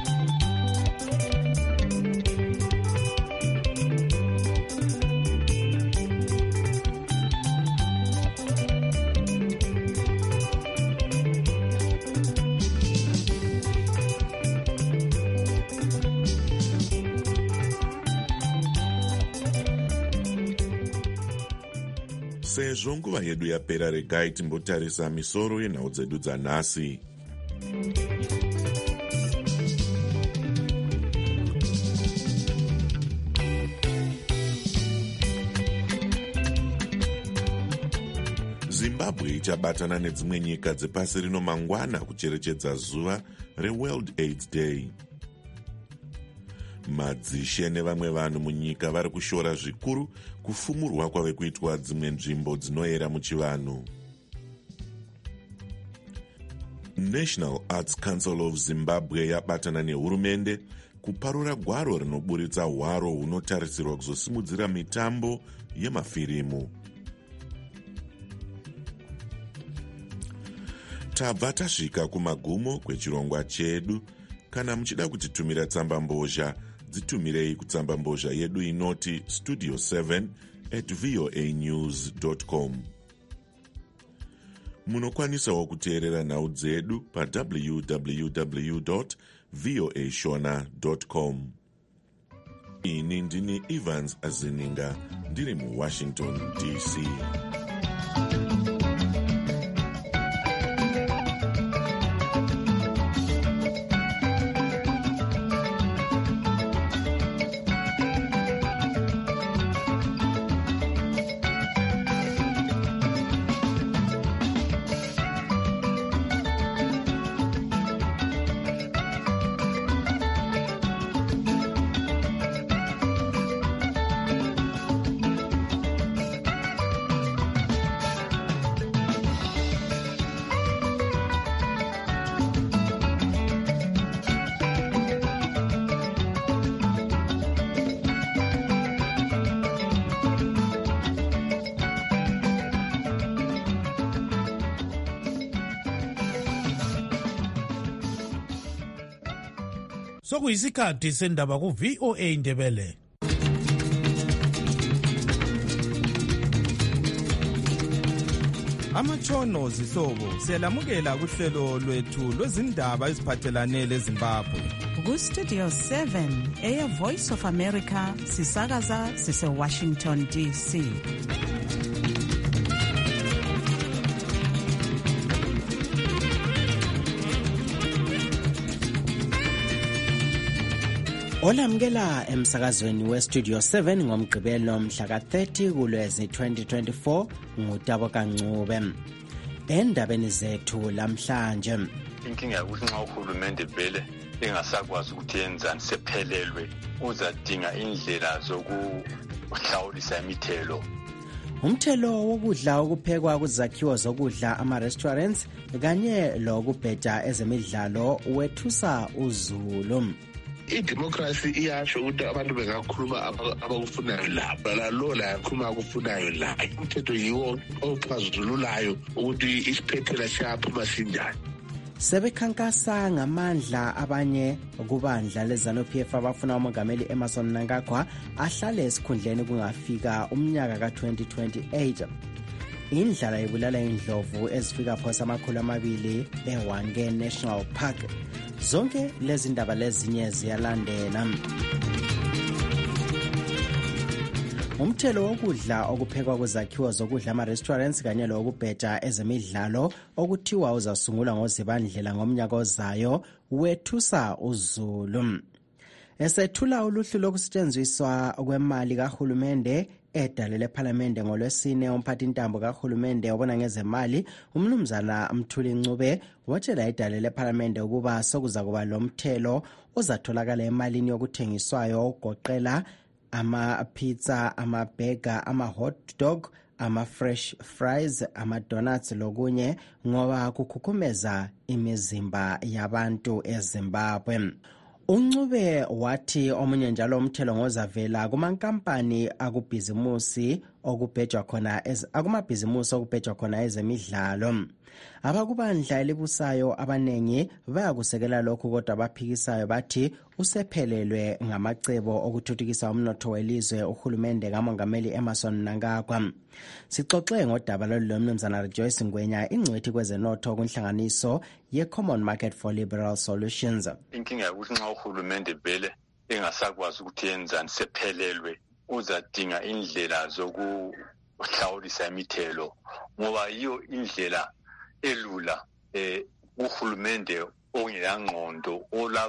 Sezvo nguva yedu yapera, regai timbotarisa misoro yenhau dzedu dzanhasi. Zimbabwe ichabatana nedzimwe nyika dzepasi rino mangwana kucherechedza zuva reWorld AIDS Day. Madzishe nevamwe vanhu munyika vari kushora zvikuru kufumurwa kwave kuitwa dzimwe nzvimbo dzinoyera muchivanhu. National Arts Council of Zimbabwe yabatana nehurumende kuparura gwaro rinoburitsa hwaro hunotarisirwa kuzosimudzira mitambo yemafirimu. Tabva tasvika kumagumo kwechirongwa chedu. Kana muchida kutitumira tsamba mbozha, dzitumirei kutsamba mbozha yedu inoti studio7@voanews.com. Munokwanisawo kuteerera nhau dzedu pawww.voashona.com. Ini ndini Evans Azininga, ndiri muWashington DC. sokuyisikhathi sendaba ku-VOA Indebele. Amatshono zihlobo siyalamukela kuhlelo lwethu lwezindaba eziphathelane leZimbabwe. Ku-Studio 7 Air Voice of America sisakaza sise-Washington DC. Olamukela emsakazweni we-Studio 7 ngomgqibelo mhla ka-30 kuLwezi 2024 nguTabo Kancube. Endabeni zethu lamhlanje, inkinga ukuthi nxa uhulumende vele engasakwazi ukuthi yenzani sephelelwe uzadinga indlela zokuhlawulisa imithelo. umthelo wokudla okuphekwa kuzakhiwo zokudla ama-restaurants kanye lokubheja ezemidlalo wethusa uzulu. Idemocracy iyasho ukuthi abantu bengakhuluma abakufunayo lapha lalo la yakhuluma akufunayo la. Umthetho yiwo ophazululayo ukuthi isiphephela siyaphuma sinjani. Sebekhankasa ngamandla abanye kubandla leZANU-PF abafuna umongameli Emmerson Mnangagwa ahlale esikhundleni kungafika umnyaka ka-2028. Indlala ibulala indlovu ezifika phosa 200 eHwange National Park. Zonke lezi ndaba lezinye ziyalandela. Umthelo wokudla okuphekwa kuzakhiwo zokudla ama-restaurants kanye lokubheja ezemidlalo okuthiwa uzasungulwa ngoZibandlela ngomnyaka ozayo wethusa uzulu. Esethula uluhlu lokusetshenziswa kwemali kahulumende edale lephalamende ngolwesine, umphathintambo kahulumende obona ngezemali umnumzana Mthuli Ncube watshela idale lephalamende ukuba sokuza kuba lomthelo ozatholakala emalini yokuthengiswayo ogoqela ama-pizza, ama-burger, ama-hot dog, ama-fresh fries, ama-donuts lokunye ngoba kukhukhumeza imizimba yabantu eZimbabwe. Uncube wathi omunye njalo umthelo ngozavela kumankampani akubhizimusi okubhejwa khona ezemidlalo. Abakubandla elibusayo abanengi bayakusekela lokhu, kodwa abaphikisayo bathi usephelelwe ngamacebo okuthuthukisa umnotho welizwe uhulumende kamongameli Emmerson Mnangagwa. Sixoxe ngodaba lolu mnumzana Rejoice Ngwenya, ingcwethi kwezenotho kunhlanganiso ye-Common Market for Liberal Solutions. Inkinga ukuthi nxa uhulumende vele engasakwazi ukuthi yenzani sephelelwe uzadinga indlela zokuhlawulisa imithelo, ngoba yiyo indlela elula uhulumende ongeyangqondo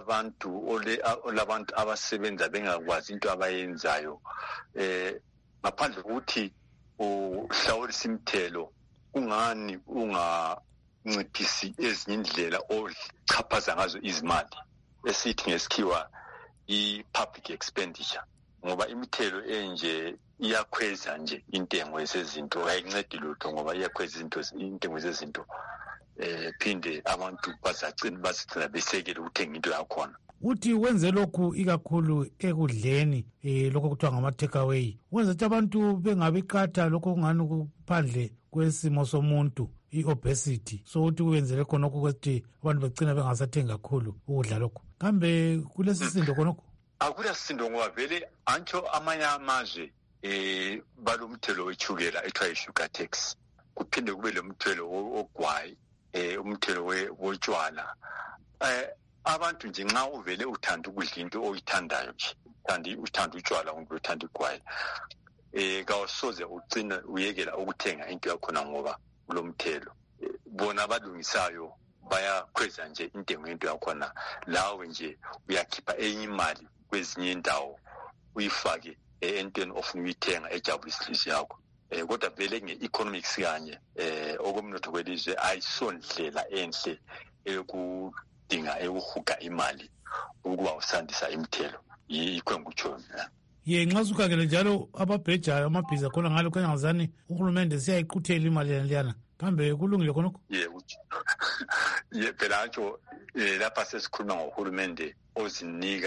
olabantu abasebenza bengakwazi into abayenzayo, ngaphandle kokuthi uhlawulisa imithelo ungani unganciphisi ezinye indlela ochaphaza ngazo izimali esithi ngesikhiwa i-public expenditure, ngoba imithelo enje iyakhweza nje intengo yezinto, ayincedi lutho ngoba iyakhweza intengo yezinto, phinde abantu bazagcina besekele ukuthenga into yakhona. Uthi wenze lokhu ikakhulu ekudleni lokho kuthiwa ngama-takeaway, wenza ukuthi abantu bengabikhatha lokho kungani kuphandle kwesimo somuntu, i-obesity, so uthi kwenzele khonokho ukuthi abantu begcina bengasathengi kakhulu ukudla lokho. Kambe kulesisindo khonokho? Akulasindo ngoba vele antsho amanye amazwe balomthelo wechukela ethiwa yi-sugar tax, kuphinde kube lo mthelo ogwayi, umthelo wotshwala. Abantu nje nxa uvele uthanda ukudla into oyithandayo nje, uthanda utshwala kumbe uthanda igwayi, kawusoze ugcine uyekela ukuthenga into yakhona ngoba kulo mthelo. Bona abalungisayo bayakhweza nje intengo yento yakhona, lawe nje uyakhipha enye imali kwezinye indawo uyifake entweni ofuna uyithenga ejabulisa inhliziyo yakho. Kodwa vele nge-economics kanye okomnotho kwelizwe ayisondlela enhle ekudinga ekuhuga imali ukuba usandisa imithelo, yikho ngikutsho. Nxa sukhangele njalo ababhejayo amabhiza khona ngalo kangazani uhulumende siyayiquthela imali liyana, kambe kulungile khonokho? Phela ntsho lapha sesikhuluma ngohulumende ozinika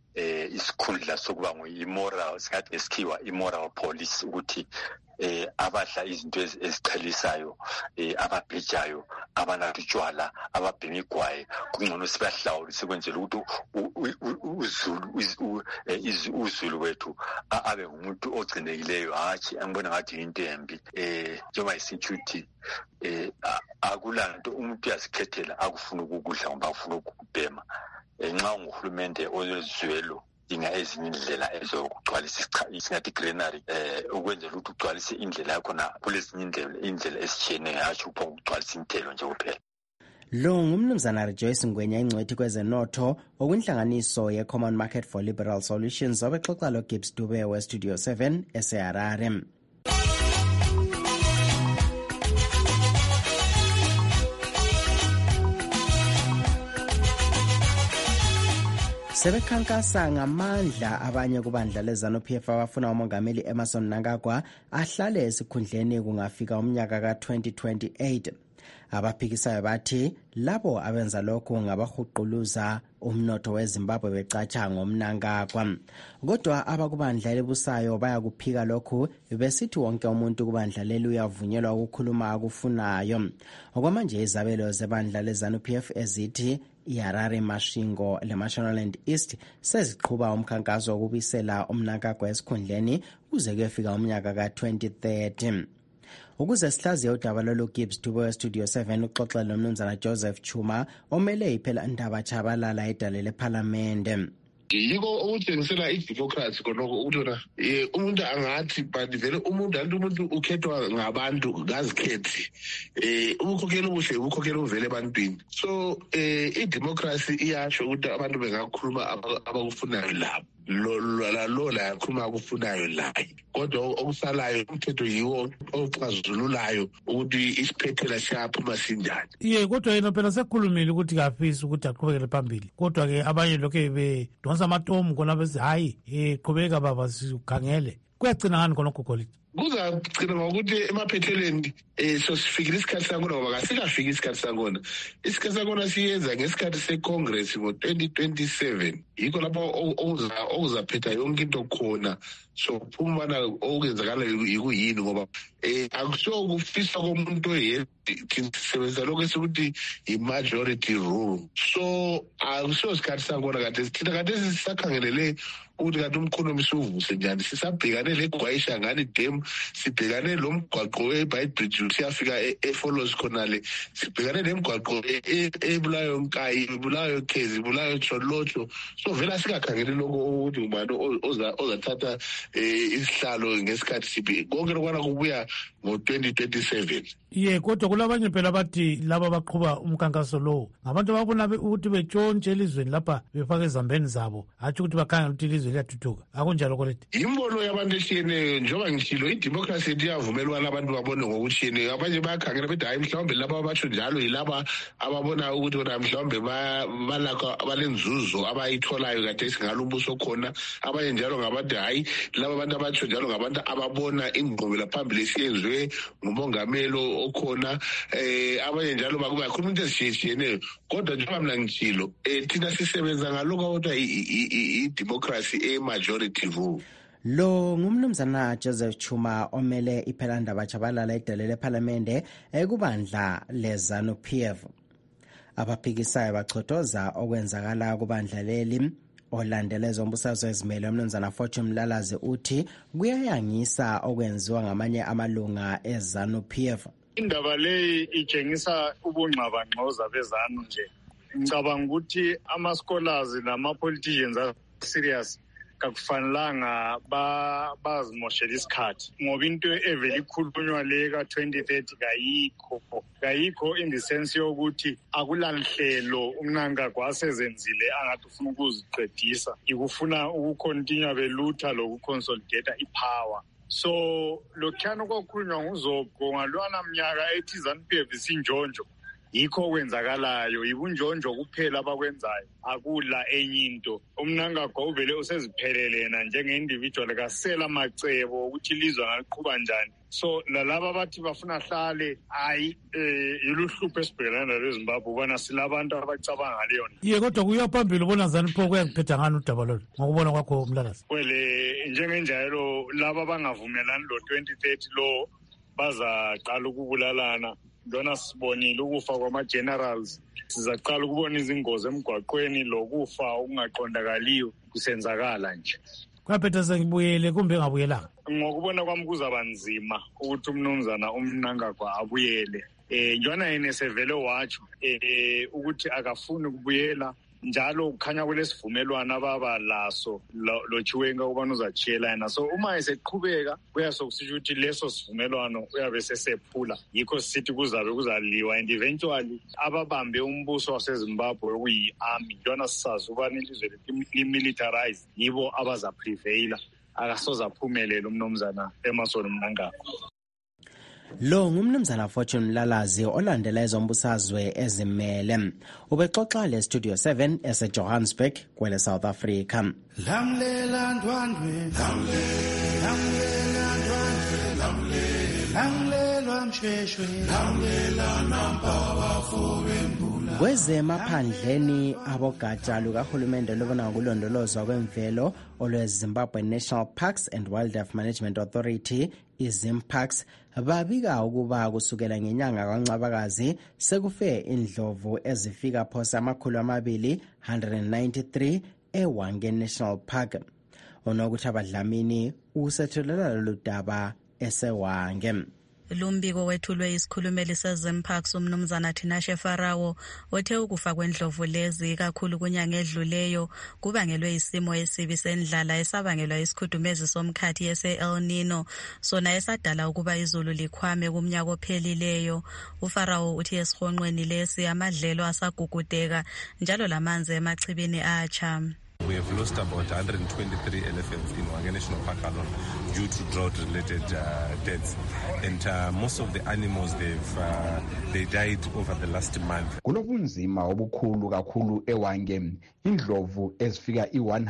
isikhundla sokuba ngu-immoral, singathi ngesikhiwa immoral police, ukuthi abadla izinto eziqhelisayo, ababhejayo, abanatha utshwala, ababhema igwayi, kungcono sibahlawule sikwenzela ukuthi uZulu wethu abe ngumuntu ogcinekileyo, hatshi angibona ngathi yinto embi. Njengoba isitsho ukuthi akulanto umuntu uyazikhethela akufuna ukukudla ngoba afuna ukubhema. Nxa unguhulumende olezwelo dinga ezinye indlela ezokugcwalisa isingathi greenery, ukwenzela ukuthi ugcwalise indlela yakhona kulezinye indlela ezitshiyeneyo, hatshi ukugcwalisa inthelo nje kuphela. Lo ngumnumzana Rejoice Ngwenya, ingcwethi kwezenotho okwinhlanganiso ye-Common Market for Liberal Solutions, obexoxa lo Gibbs Dube we-Studio 7 eseHarare. Sebekhankasa ngamandla abanye kubandla leZANU-PF abafuna umongameli Emmerson Mnangagwa ahlale esikhundleni kungafika umnyaka ka-2028. Abaphikisayo bathi labo abenza lokhu ngabahuquluza umnotho weZimbabwe becatsha ngomNangagwa. Kodwa abakubandla elibusayo bayakuphika lokhu besithi wonke umuntu kubandla leli uyavunyelwa ukukhuluma akufunayo. Okwamanje izabelo zebandla leZANU-PF ezithi iHarare, Mashingo leMashonaland East seziqhuba umkhankaso wokubisela uMnangagwa esikhundleni kuze kuyefika umnyaka ka-2030. Ukuze sihlaziye udaba lolu, Gibbs Dube we-Studio 7 uxoxe nomnumzana Joseph Chuma omele iphela ndaba Chabalala edale lephalamende. Yiko okutshengisela idemocracy konoko ukuthi wona umuntu angathi but vele umuntu ukhethwa ngabantu ngazikhethi ubukhokhela obuhle ubukhokhela uvele ebantwini. So idemocracy iyasho ukuthi abantu bengakhuluma abakufunayo lapho lo la yakhuluma akufunayo la, kodwa okusalayo umthetho yiwo oxazululayo ukuthi isiphethela siyaphuma sinjani. Kodwa yena phela sekhulumile ukuthi kafisi ukuthi aqhubekele phambili, kodwa ke abanye lokho bedonsa amatomu khona bese hayi qhubeka baba sikhangele. Kuyagcina ngani khonokho Golide? Kuzagcina ngokuthi emaphetheleni sosifikile isikhathi sakhona ngoba kasikafiki isikhathi sakhona. Isikhathi sakhona siyenza ngesikhathi se-Congress ngo-2027. Yikho lapho okuzaphetha yonke into khona. So phumana okenzakala yikuyini ngoba akuso kufisa komuntu oyedwa, sisebenza lokho esikuthi i-majority rule. So akuso sikhathi sakhona kade thina kade sisakhangelele ukuthi kanti umkhonomi siwuvuse njani. Sisabhekane legwayisha ngani dem, sibhekane lo mgwaqo we-Bridge siyafika eFollows khonale, sibhekane nemigwaqo ebulayo Nkayi, ebulayo Khezi, ebulayo Tsholotsho. So vele singakhangeleli lokho ukuthi ngubani ozathatha isihlalo ngesikhathi siphi. Konke lokwana kubuya ngo-2027. Kodwa kulabanye phela bathi laba abaqhuba umkhankaso lowo ngabantu ababona ukuthi betshontshe elizweni lapha befake ezambeni zabo, hatshi ukuthi bakhangela ukuthi ilizwe liyathuthuka. Akunjalo Golide? Imbono yabantu eshiyeneyo, njengoba ngishilo idemocracy iyavumelwana abantu babone ngokutshiyeneyo. Abanye bayakhangela bethi hayi mhlawumbe laba abatsho njalo yilaba ababona ukuthi wona mhlawumbe balakho balenzuzo abayitholayo kade singalo umbuso khona. Abanye njalo ngabantu hayi laba abantu abatsho njalo ngabantu ababona ingqubela phambili esiyenzwe ngumongameli okhona. Abanye njalo bakhuluma into ezishiyeneyo, kodwa njengoba mina ngishilo thina sisebenza ngalokho kodwa i-democracy e-majority rule. Lo ngumnumzana Joseph Chuma omele iphelandaba Chabalala edale lephalamende ekubandla leZANU-PF. Abaphikisayo bachothoza okwenzakala kubandla leli. Olandeleza umbusazwe ezimele umnumzana Fortune Mlalazi uthi kuyayangisa okwenziwa ngamanye amalunga eZANU-PF. Indaba leyi itshengisa ubungxabangxoza bezanu nje. Ngicabanga ukuthi ama-scholars nama-politicians are-serious kakufanelanga bazimoshela isikhathi ngoba into evele ikhulunywa le ka-2030 kayikho in the sense yokuthi akulanhlelo uMnangagwa asezenzile angathi ufuna ukuziqedisa, ikufuna ukukontinua belutha lokuconsolidata ipower. So lokhuyana kwakhulunywa nguZobho ngalwana mnyaka ethi ZANU-PF isinjonjo yikho okwenzakalayo, yibunjonjo kuphela abakwenzayo, akula enye into. Umnangagwa uvele useziphelele yena njenge-individual, kasela macebo ukuthi ilizwe angaliqhuba njani. So lalaba bathi bafuna hlale hayi iluhlupho esibhekana nalo eZimbabwe ubona silabantu abacabanga ngaleyo nto. Ye kodwa kuya phambili ubona njani pho kuyakuphetha ngani udaba lolu ngokubona kwakho Mlakazi? Wele njengenjalo laba bangavumelani lo 2030 lo bazaqala ukubulalana. Lona sibonile ukufa kwama-generals, sizaqala ukubona izingozi emgwaqweni, lokufa okungaqondakaliyo kusenzakala nje. Kwaphetha sengibuyele kumbe engabuyelanga? Ngokubona kwami kuzaba nzima ukuthi umnumzana Mnangagwa abuyele. Njwana yena sevele watsho ukuthi akafuni ukubuyela, njalo kukhanya kulesivumelwano ababa laso lo Chiwenga ubani uzachiyela yena. So uma eseqhubeka kuyasokusisho ukuthi leso sivumelwano uyabe sesephula, yikho sithi kuzaliwa, and eventually ababambe umbuso waseZimbabwe okuyi-army, njwana sisazi ubani ilizwe limilitarize, yibo abazaprevaila, akasoze aphumelele umnumzana Emmerson Mnangagwa. Lo ngumnumzana Fortune Mlalazi olandela ezombusazwe ezimele. Ubexoxa le Studio 7 eseJohannesburg kwele South Africa. Lamlela ndwandwe, lamlela ndwandwe, lamlelwa msheshwe, lamlela nampawa fobembula. Kwezemaphandleni abogatsha lukahulumende lubona ngokulondolozwa kwemvelo olweZimbabwe National Parks and Wildlife Management Authority, iZimparks, babika ukuba kusukela ngenyanga kaNcwabakazi sekufe indlovu ezifika phose 293 eWange National Park. Onokuthi abadlamini usethulela lolu daba eseWange. Lumbiko wethulwe isikhulumeli seZimparks umnumzana Tinashe Farawo othe ukufa kwendlovu lezi kakhulu kunyanga edluleyo kubangelwe isimo esibi sendlala esabangelwa isikhudumezi somkhathi ese-El Nino, sona esadala ukuba izulu likhwame kumnyaka ophelileyo. UFarawo uthi esihonqweni lesi amadlelo asagugudeka njalo lamanzi emachibini atsha. We have lost about 123 elephants in Wange National Park alone due to drought-related deaths, and most of the animals they died over the last month. Kulobunzima obukhulu kakhulu eWange. Indlovu ezifika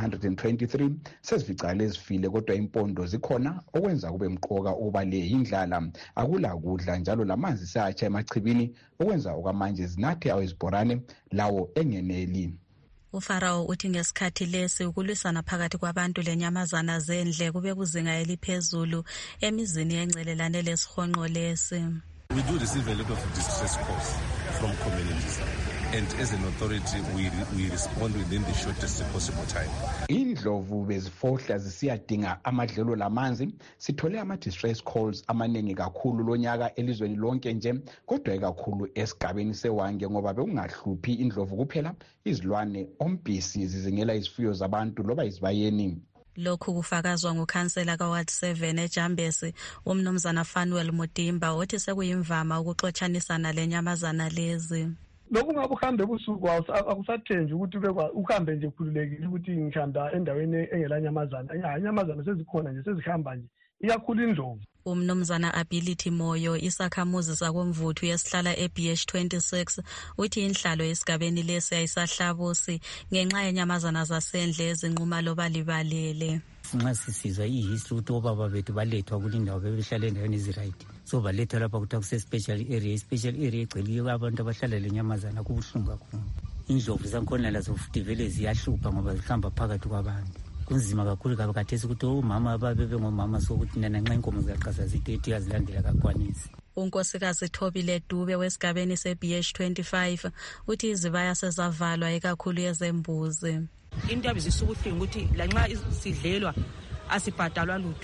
i-123 sezificale ezifile, kodwa impondo zikhona okwenza kube mqoka ukuba le indlala akula kudla njalo lamanzi satsha emachibini okwenza okwamanje zinathe awezibhorane lawo engeneli. UFarawo uthi ngesikhathi lesi ukulwisana phakathi kwabantu lenyamazana zendle kube kuzinga eliphezulu emizini encelelane lesihonqo lesi. We do receive a lot of distress calls from communities, and as an authority we respond within the shortest possible time. Indlovu bezifohla zisiyadinga amadlelo lamanzi. Sithole ama-distress calls amaningi kakhulu lonyaka elizweni lonke nje, kodwa ekakhulu esigabeni seWange ngoba bekungahluphi indlovu kuphela, izilwane ombhisi zizingela izifuyo zabantu loba izibayeni. Lokhu kufakazwa ngukhansela kaWard 7 eJambesi umnumzana Fanuel Mudimba othi sekuyimvama ukuxotshanisana lenyamazana lezi. Lokhu ngabe uhambe ebusuku akusathenji ukuthi uhambe nje khululekile ukuthi ngihamba endaweni engelanyamazana. Inyamazana sezikhona nje sezihamba nje, iyakhula indlovu. Umnumzana Ability Moyo isakhamuzi sakomvuthu yesihlala eBH 26 uthi inhlalo esigabeni lesi ayisahlabusi ngenxa yenyamazana zasendle ezinquma loba libalele. Nxa sisizwa ihistory ukuthi obaba bethu balethwa kulindawo bebehlala endaweni eziright, so balethwa lapha kuthiwa kuse-special area egcwele abantu abahlala lenyamazana kubuhlungu kakhulu. Indlovu zakhona lazo futhi vele ziyahlupha ngoba zihamba phakathi kwabantu. Kunzima kakhulu kabathesi ukuthi omama babebengomama sokuthi nana nxa inkomo ziyaqasa zithethe yazilandela kakwanisi. Unkosikazi Thobile Dube wesigabeni seBH 25 uthi izibaya sezavalwa ekakhulu yezembuzi. Into yabizisa ubuhlungu ukuthi lanxa sidlelwa asibhadalwa lutho,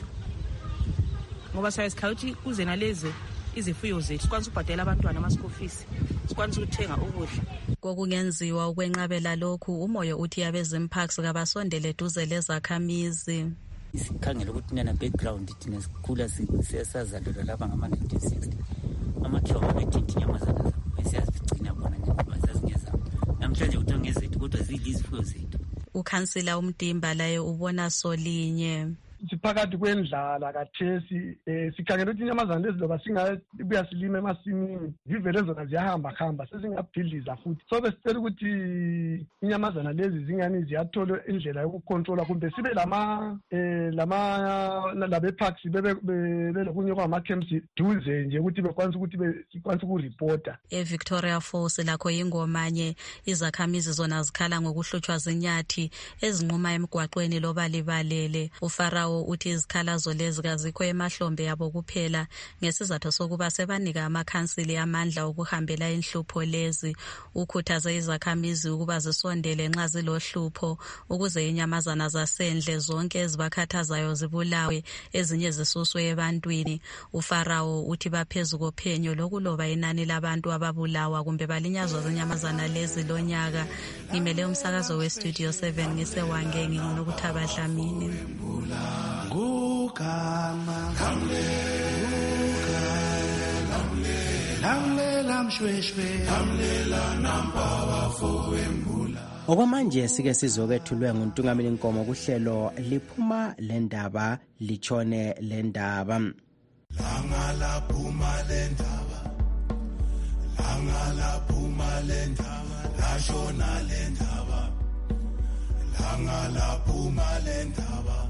ngoba sayesikhala ukuthi kuze nalezi izifuyo zethu sikwanisa ukubhadela abantwana ama-school fees, sikwanisa ukuthenga ukudla. Kokungenziwa ukwenqabela lokhu, uMoyo uthi abeZimparks kabasondele duze lezakhamizi. Sikhangela ukuthi nana background thina sikhula siyasazalelwa lapha ngama-1960 amahloma bethinta inyamazana zabo siyazigcina khona ngoba sazingezabo. Namhlanje kuthiwa ngezethu kodwa zidla izifuyo zethu. Ukhansila uMdimba laye ubona solinye. siphakathi kwendlala kathesi sikhangela ukuthi inyamazana lezi loba singabuya silima emasimini zivele zona ziyahamba sezingabhidliza futhi so besicela ukuthi inyamazana lezi zingani ziyathola indlela yokukontrola kumbe sibe labe-parks belokunye kwama-camps duze nje ukuthi bekwanisa ukuripota. eVictoria Falls lakho yingomanye izakhamizi zona zikhala ngokuhlutshwa zinyathi ezinquma emgwaqweni loba libalele. uFarawo uthi izikhalazo lezi kazikho emahlombe yabo kuphela ngesizathu sokuba sebanika amakhansili amandla okuhambela inhlupho lezi. Ukhuthaze izakhamizi ukuba zisondele nxa zilohlupho ukuze inyamazana zasendle zonke ezibakhathazayo zibulawe ezinye zisuswe ebantwini. uFarawo uthi baphezu kophenyo lokuloba inani labantu ababulawa kumbe balinyazwa zinyamazana lezi lonyaka. Ngimele umsakazo weStudio 7 ngisewange nginguNokuthaba Dlamini. Okwamanje sike sizokethulwe nguNtungameli Nkomo kuhlelo liphuma lendaba litshone lendaba. Langa laphuma lendaba lashona lendaba. Langa laphuma lendaba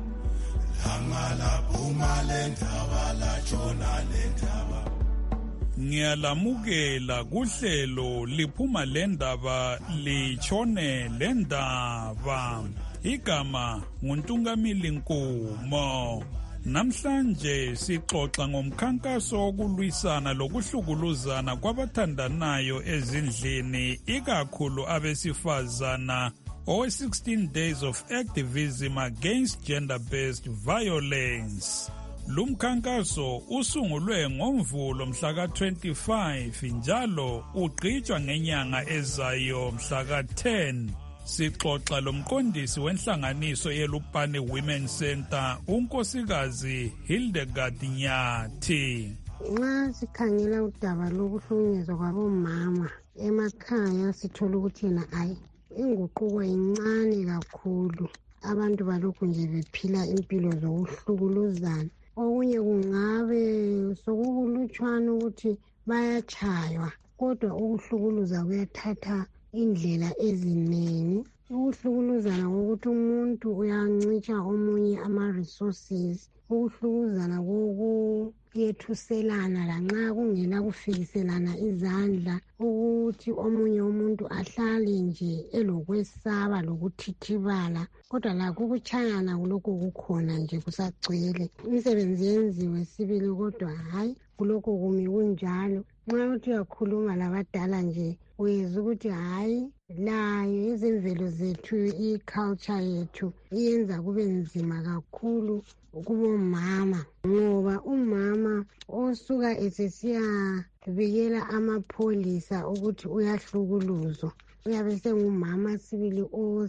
lashona lendaba. Ngiyalamukela kuhlelo liphuma lendaba litshone lendaba. Igama nguNtungameli Nkomo. Namhlanje sixoxa ngomkhankaso wokulwisana lokuhlukuluzana kwabathandanayo ezindlini ikakhulu abesifazana owe-16 days of activism against gender-based violence. Lumkhankaso usungulwe ngoMvulo mhla ka-25 njalo ugqitshwa ngenyanga ezayo mhla ka-10. Sixoxa lomqondisi wenhlanganiso yeLupane Women Center unkosikazi Hildegard Nyathi. Nxa sikhangela udaba lokuhlukunyezwa kwabomama emakhaya sithola ukuthi inguquko incane kakhulu. Abantu balokhu nje bephila impilo zokuhlukuluzana. Okunye kungabe sokukulutshwana ukuthi bayatshaywa kodwa ukuhlukuluza kuyathatha indlela eziningi. Ukuhlukuluzana ngokuthi umuntu uyancitsha omunye ama-resources. Ukuhlukuluzana kokuyethuselana lanxa kungela kufikiselana izandla. Ukuthi omunye umuntu ahlale nje elokwesaba lokuthithibala. Kodwa lakho ukutshayana kulokhu kukhona nje kusagcwele. Imisebenzi yenziwe sibili kodwa kulokhu kumi kunjalo. Nxa uthi uyakhuluma labadala nje uyezwa ukuthi layo izimvelo zethu i-culture yethu iyenza kube nzima kakhulu kubomama ngoba umama osuka esesiyabikela amapholisa ukuthi uyahlukuluzwa uyabe sengumama sibili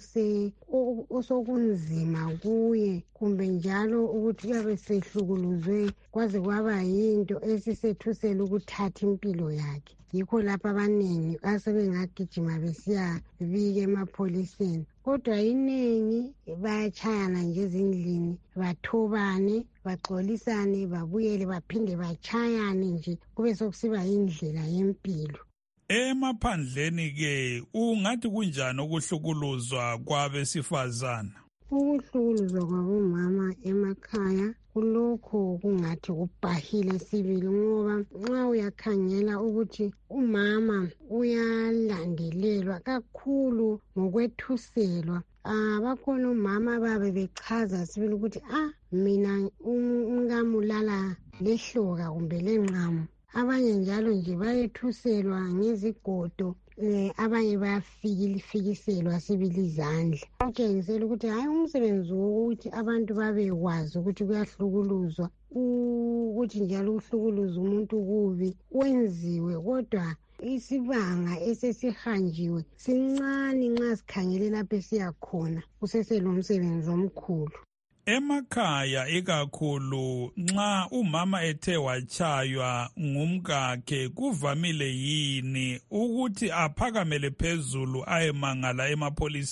osokunzima kuye kumbe njalo ukuthi uyabe sehlukuluzwe kwaze kwaba yinto esisethusela ukuthatha impilo yakhe. Yikho lapha abaningi asebengagijima besiyabika emapholiseni. Kodwa inengi bayatshayana nje ezindlini bathobane baxolisane babuyele baphinde batshayane nje kube sokusiba indlela yempilo. Emaphandleni ke ungathi kunjani ukuhlukuluzwa kwabesifazana? Ukuhlukuluzwa kwabomama emakhaya kulokho kungathi kubhahile sibili ngoba nxa uyakhangela ukuthi umama uyalandelelwa kakhulu ngokwethuselwa. Bakhona umama babe bechaza sibili ukuthi mina umkamulala lehloka kumbe lenqamu. Abanye njalo nje bayethuselwa ngezigodo. Abanye bayafikiselwa sibili izandla. Kutshengisela ukuthi umsebenzi wokuthi abantu babekwazi ukuthi kuyahlukuluzwa ukuthi njalo ukuhlukuluza umuntu kubi wenziwe kodwa isibanga esesihanjiwe sincane nxa sikhangele lapho esiyakhona kuseselomsebenzi omkhulu. Emakhaya ikakhulu nxa umama ethe wachaywa ngumkakhe kuvamile yini ukuthi aphakamele phezulu ayemangala emapholiseni?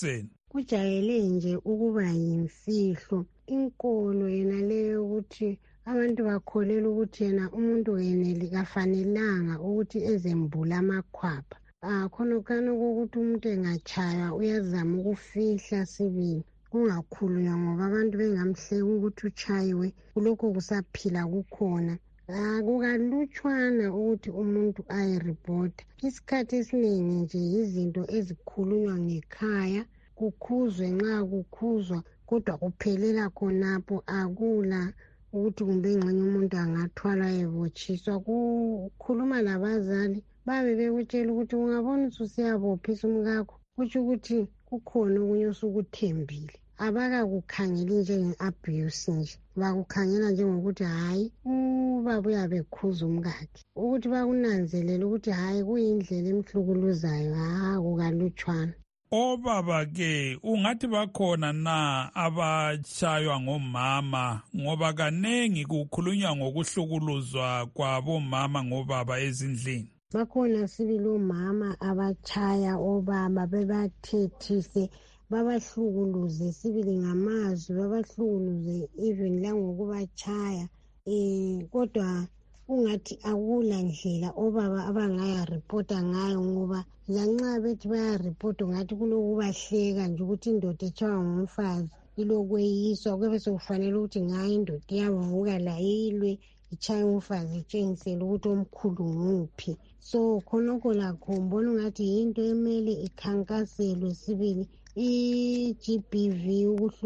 kujayele nje ukuba yimfihlo. Inkolo yena leyo ukuthi abantu bakholela ukuthi yena umuntu yeneli kafanelanga ukuthi ezembula amakhwapha. Khonokana kokuthi umuntu engachaywa uyazama ukufihla sibili kungakhulunywa ngoba abantu bengamhleka ukuthi uchayiwe kulokho kusaphila kukhona. Kukalutshwana ukuthi umuntu ayiripota. Isikhathi esiningi nje izinto ezikhulunywa ngekhaya, kukhuzwe nxa kukhuzwa kodwa kuphelela khonapho, akula ukuthi kumbe engxenye umuntu angathwala ebotshiswa. Kukhuluma labazali babe bekutshela ukuthi ungabona ususiyabophisa umkakho kutsho ukuthi kukhona okunye osukuthembile. Abakakukhangeli njenge-abuse nje, bakukhangela njengokuthi hhayi ubaba uyabe ekhuza umkakhe, ukuthi bakunanzelele ukuthi hhayi kuyindlela emhlukuluzayo. Kukalutshwana. Obaba-ke ungathi bakhona na abashaywa ngomama, ngoba kanengi kukhulunywa ngokuhlukuluzwa kwabomama ngobaba ezindlini? Bakhona sibili omama abachaya obaba bebathethise, babahlukuluze sibili ngamazwi, babahlukuluze even langokubachaya. Kodwa ungathi akula ndlela obaba abangayaripota ngayo, ngoba lanxa bethi bayaripota ungathi kulokubahleka nje ukuthi indoda etshaywa ngumfazi ilokweyiswa, kube sekufanele ukuthi ngayo indoda iyavuka layilwe ichaye umfazi itshengisele ukuthi omkhulu nguphi. So khonokho lakho mbona ungathi yinto emele ikhankaselwe sibili. I-GBV,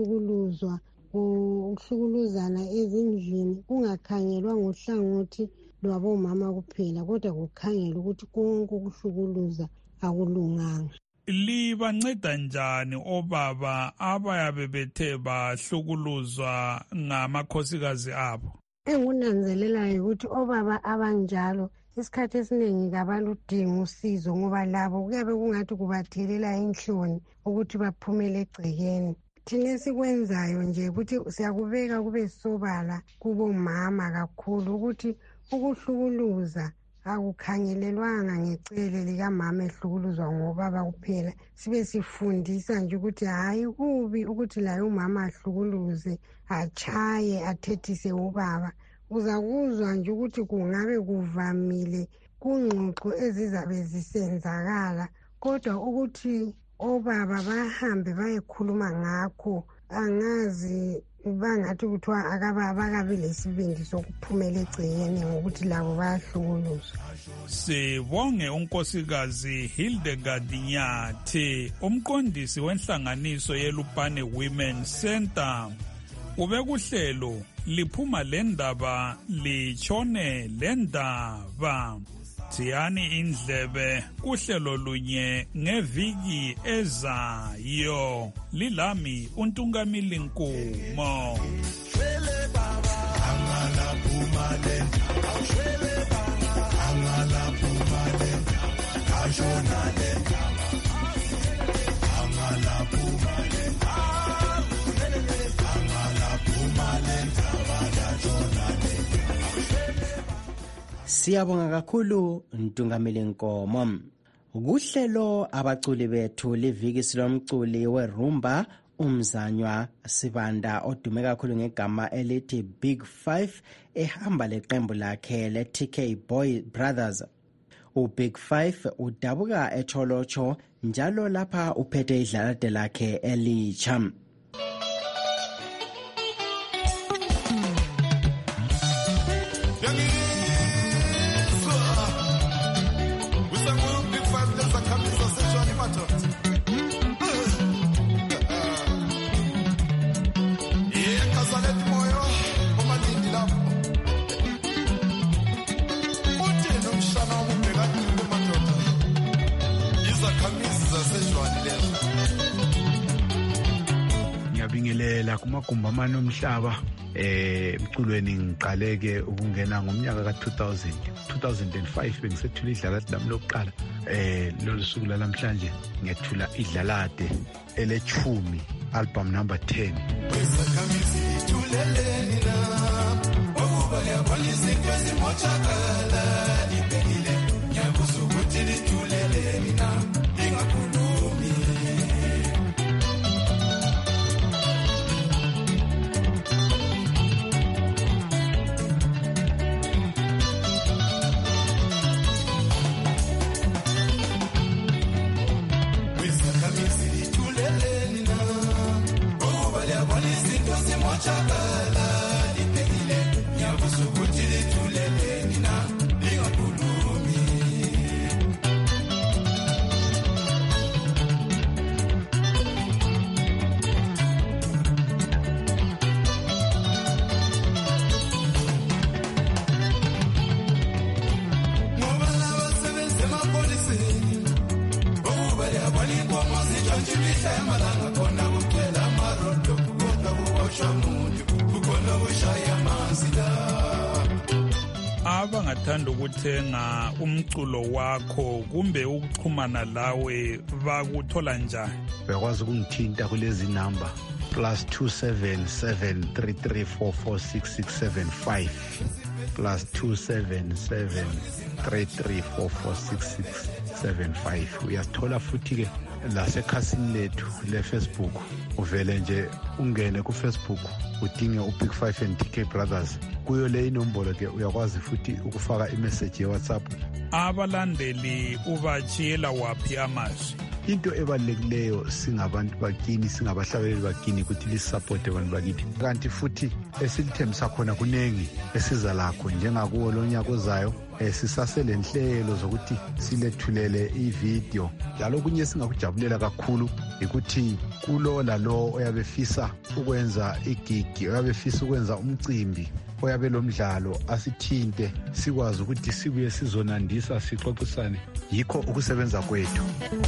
ukuhlukuluzana ezindlini kungakhangelwa ngohlangothi lwabomama kuphela, kodwa kukhangelwa ukuthi konke ukuhlukuluza akulunganga. Libanceda njani obaba abayabe bethe bahlukuluzwa ngamakhosikazi abo? Engunanzelelayo ukuthi obaba abanjalo isikhathi esiningi kabaludinga usizo, ngoba labo kuyabe kungathi kubathelela inhloni ukuthi baphumele egcekeni. Thina esikwenzayo nje ukuthi siyakubeka kube sobala kubomama kakhulu ukuthi ukuhlukuluza akukhangelelwanga ngecele likamama ehlukuluzwa ngobaba kuphela. Sibe sifundisa nje ukuthi hhayi kubi ukuthi laye umama ahlukuluze, achaye, athethise ubaba. Uzakuzwa nje ukuthi kungabe kuvamile kungxoxo ezizabe zisenzakala, kodwa ukuthi obaba bahambe bayekhuluma ngakho angazi bangathi kuthiwa abakabi lesibindi sokuphumela egcekeni ngokuthi labo bayahlukuluzwa. Sibonge unkosikazi Hildegard Nyathi, umqondisi wenhlanganiso yeLupane Women Center. Ubekuhlelo liphuma lendaba litshone lendaba. Thiyani indlebe kuhlelo lunye ngeviki ezayo. Lilami uNtungamili Nkumo. Siyabonga kakhulu Ntungamili Nkomo. Kuhlelo abaculi bethu liviki silomculi werumba umzanywa Sibanda odume kakhulu ngegama elithi Big 5 ehamba leqembu lakhe le TK Boy Brothers. uBig 5 udabuka eTholotsho njalo lapha uphethe idlalade lakhe elitsha. Ngiyabingelela kumagumbamane omhlaba emculweni ngiqaleke ukungena ngomnyaka ka-2005 bengisethula idlalade lami lokuqala lolu suku lamhlanje ngethula idlalade elechumi album number 10. Machakala lipekile nyabusukuti litulele nina lingakhulumi. Ngoba labasebenzi emapoliseni okubali abalinkomo zijanjibisa emalanga khona kuphela amarondo kukodwa kuboshwa muntu kukhona kushaya amanzila. Abangathanda ukuthenga umculo wakho kumbe ukuxhumana lawe bakuthola njani? Uyakwazi ukungithinta kulezi namba +27733446675 +27733446675. Uyasithola futhi ke lasekhasini lethu leFacebook. Uvele nje ungene kuFacebook udinge uBig 5 and TK Brothers. Kuyo le inombolo ke uyakwazi futhi ukufaka imessage yeWhatsApp. Abalandeli ubatshiyela waphi amazwi? Into ebalulekileyo singabantu bakini, singabahlabeleli bakini ukuthi lisupport abantu bakithi. Kanti futhi esilithembisa khona kunengi esiza lakho njengakuwo lo nyaka ozayo. Sisaselenhlelo zokuthi silethulele ivideo. Njalo kunye singakujabulela kakhulu ukuthi kulo lalo oyabefisa ukwenza igigi, oyabefisa ukwenza umcimbi, oyabe lomdlalo asithinte sikwazi ukuthi sibuye sizonandisa sixoxisane. Yikho ukusebenza kwethu.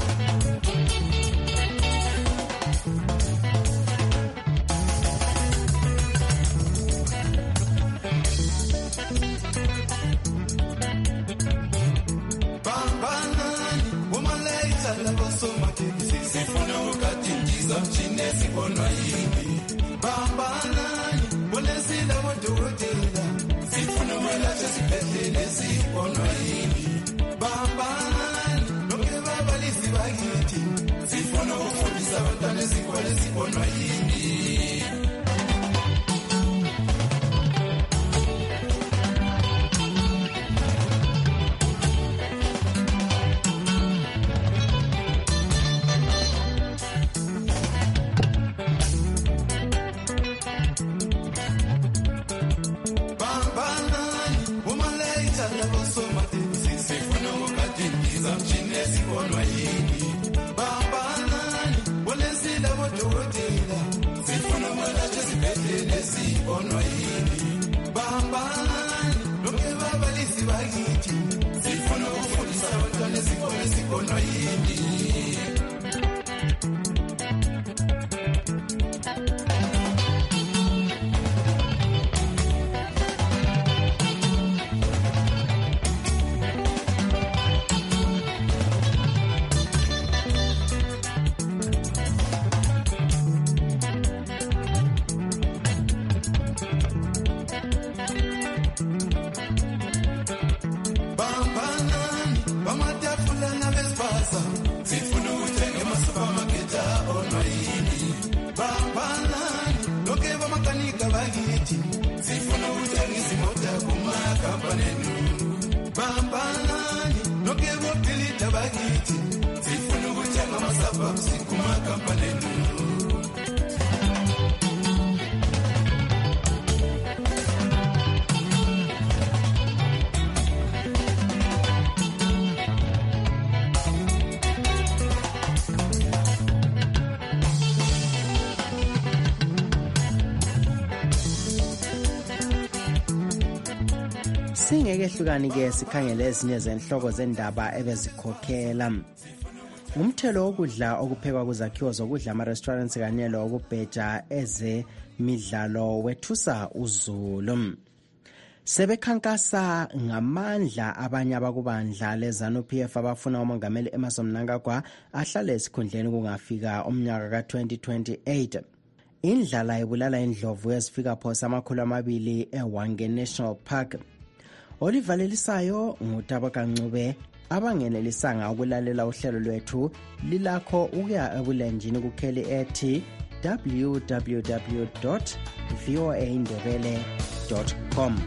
Singeke hlukani ke sikhangele ezinye zenhloko zendaba ebezikhokhela. Umthelo wokudla okuphekwa kuzakhiwo zokudla ama-restaurants kanye lokubheja ezemidlalo wethusa uzulu. Sebekhankasa ngamandla abanye abakubandla leZANU-PF abafuna umongameli Emmerson Mnangagwa ahlale esikhundleni kungafika umnyaka ka-2028. Indlala ibulala indlovu ezifika phosa 200 eWange National Park. Olivalelisayo nguTabakancube abangenelisanga ukulalela uhlelo lwethu lilakho ukuya ebulenjini kukheli ethi www.voaindebele.com.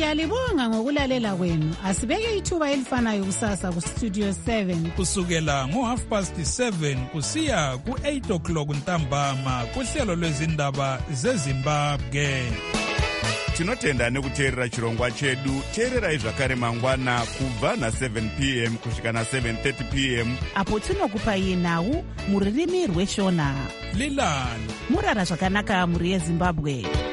Siyalibonga ngokulalela kwenu. Asibeke ithuba elifanayo kusasa kuStudio 7 kusukela ngo7:30 kusiya ku8 ntambama kuhlelo lwezindaba zeZimbabwe. Tinotenda nekuteerera chirongwa chedu. Teererai zvakare mangwana kubva na7 p.m. kusvika na7:30 p.m. apo tinokupai nhau muririmi rweshona. Lilani murara zvakanaka muri yeZimbabwe.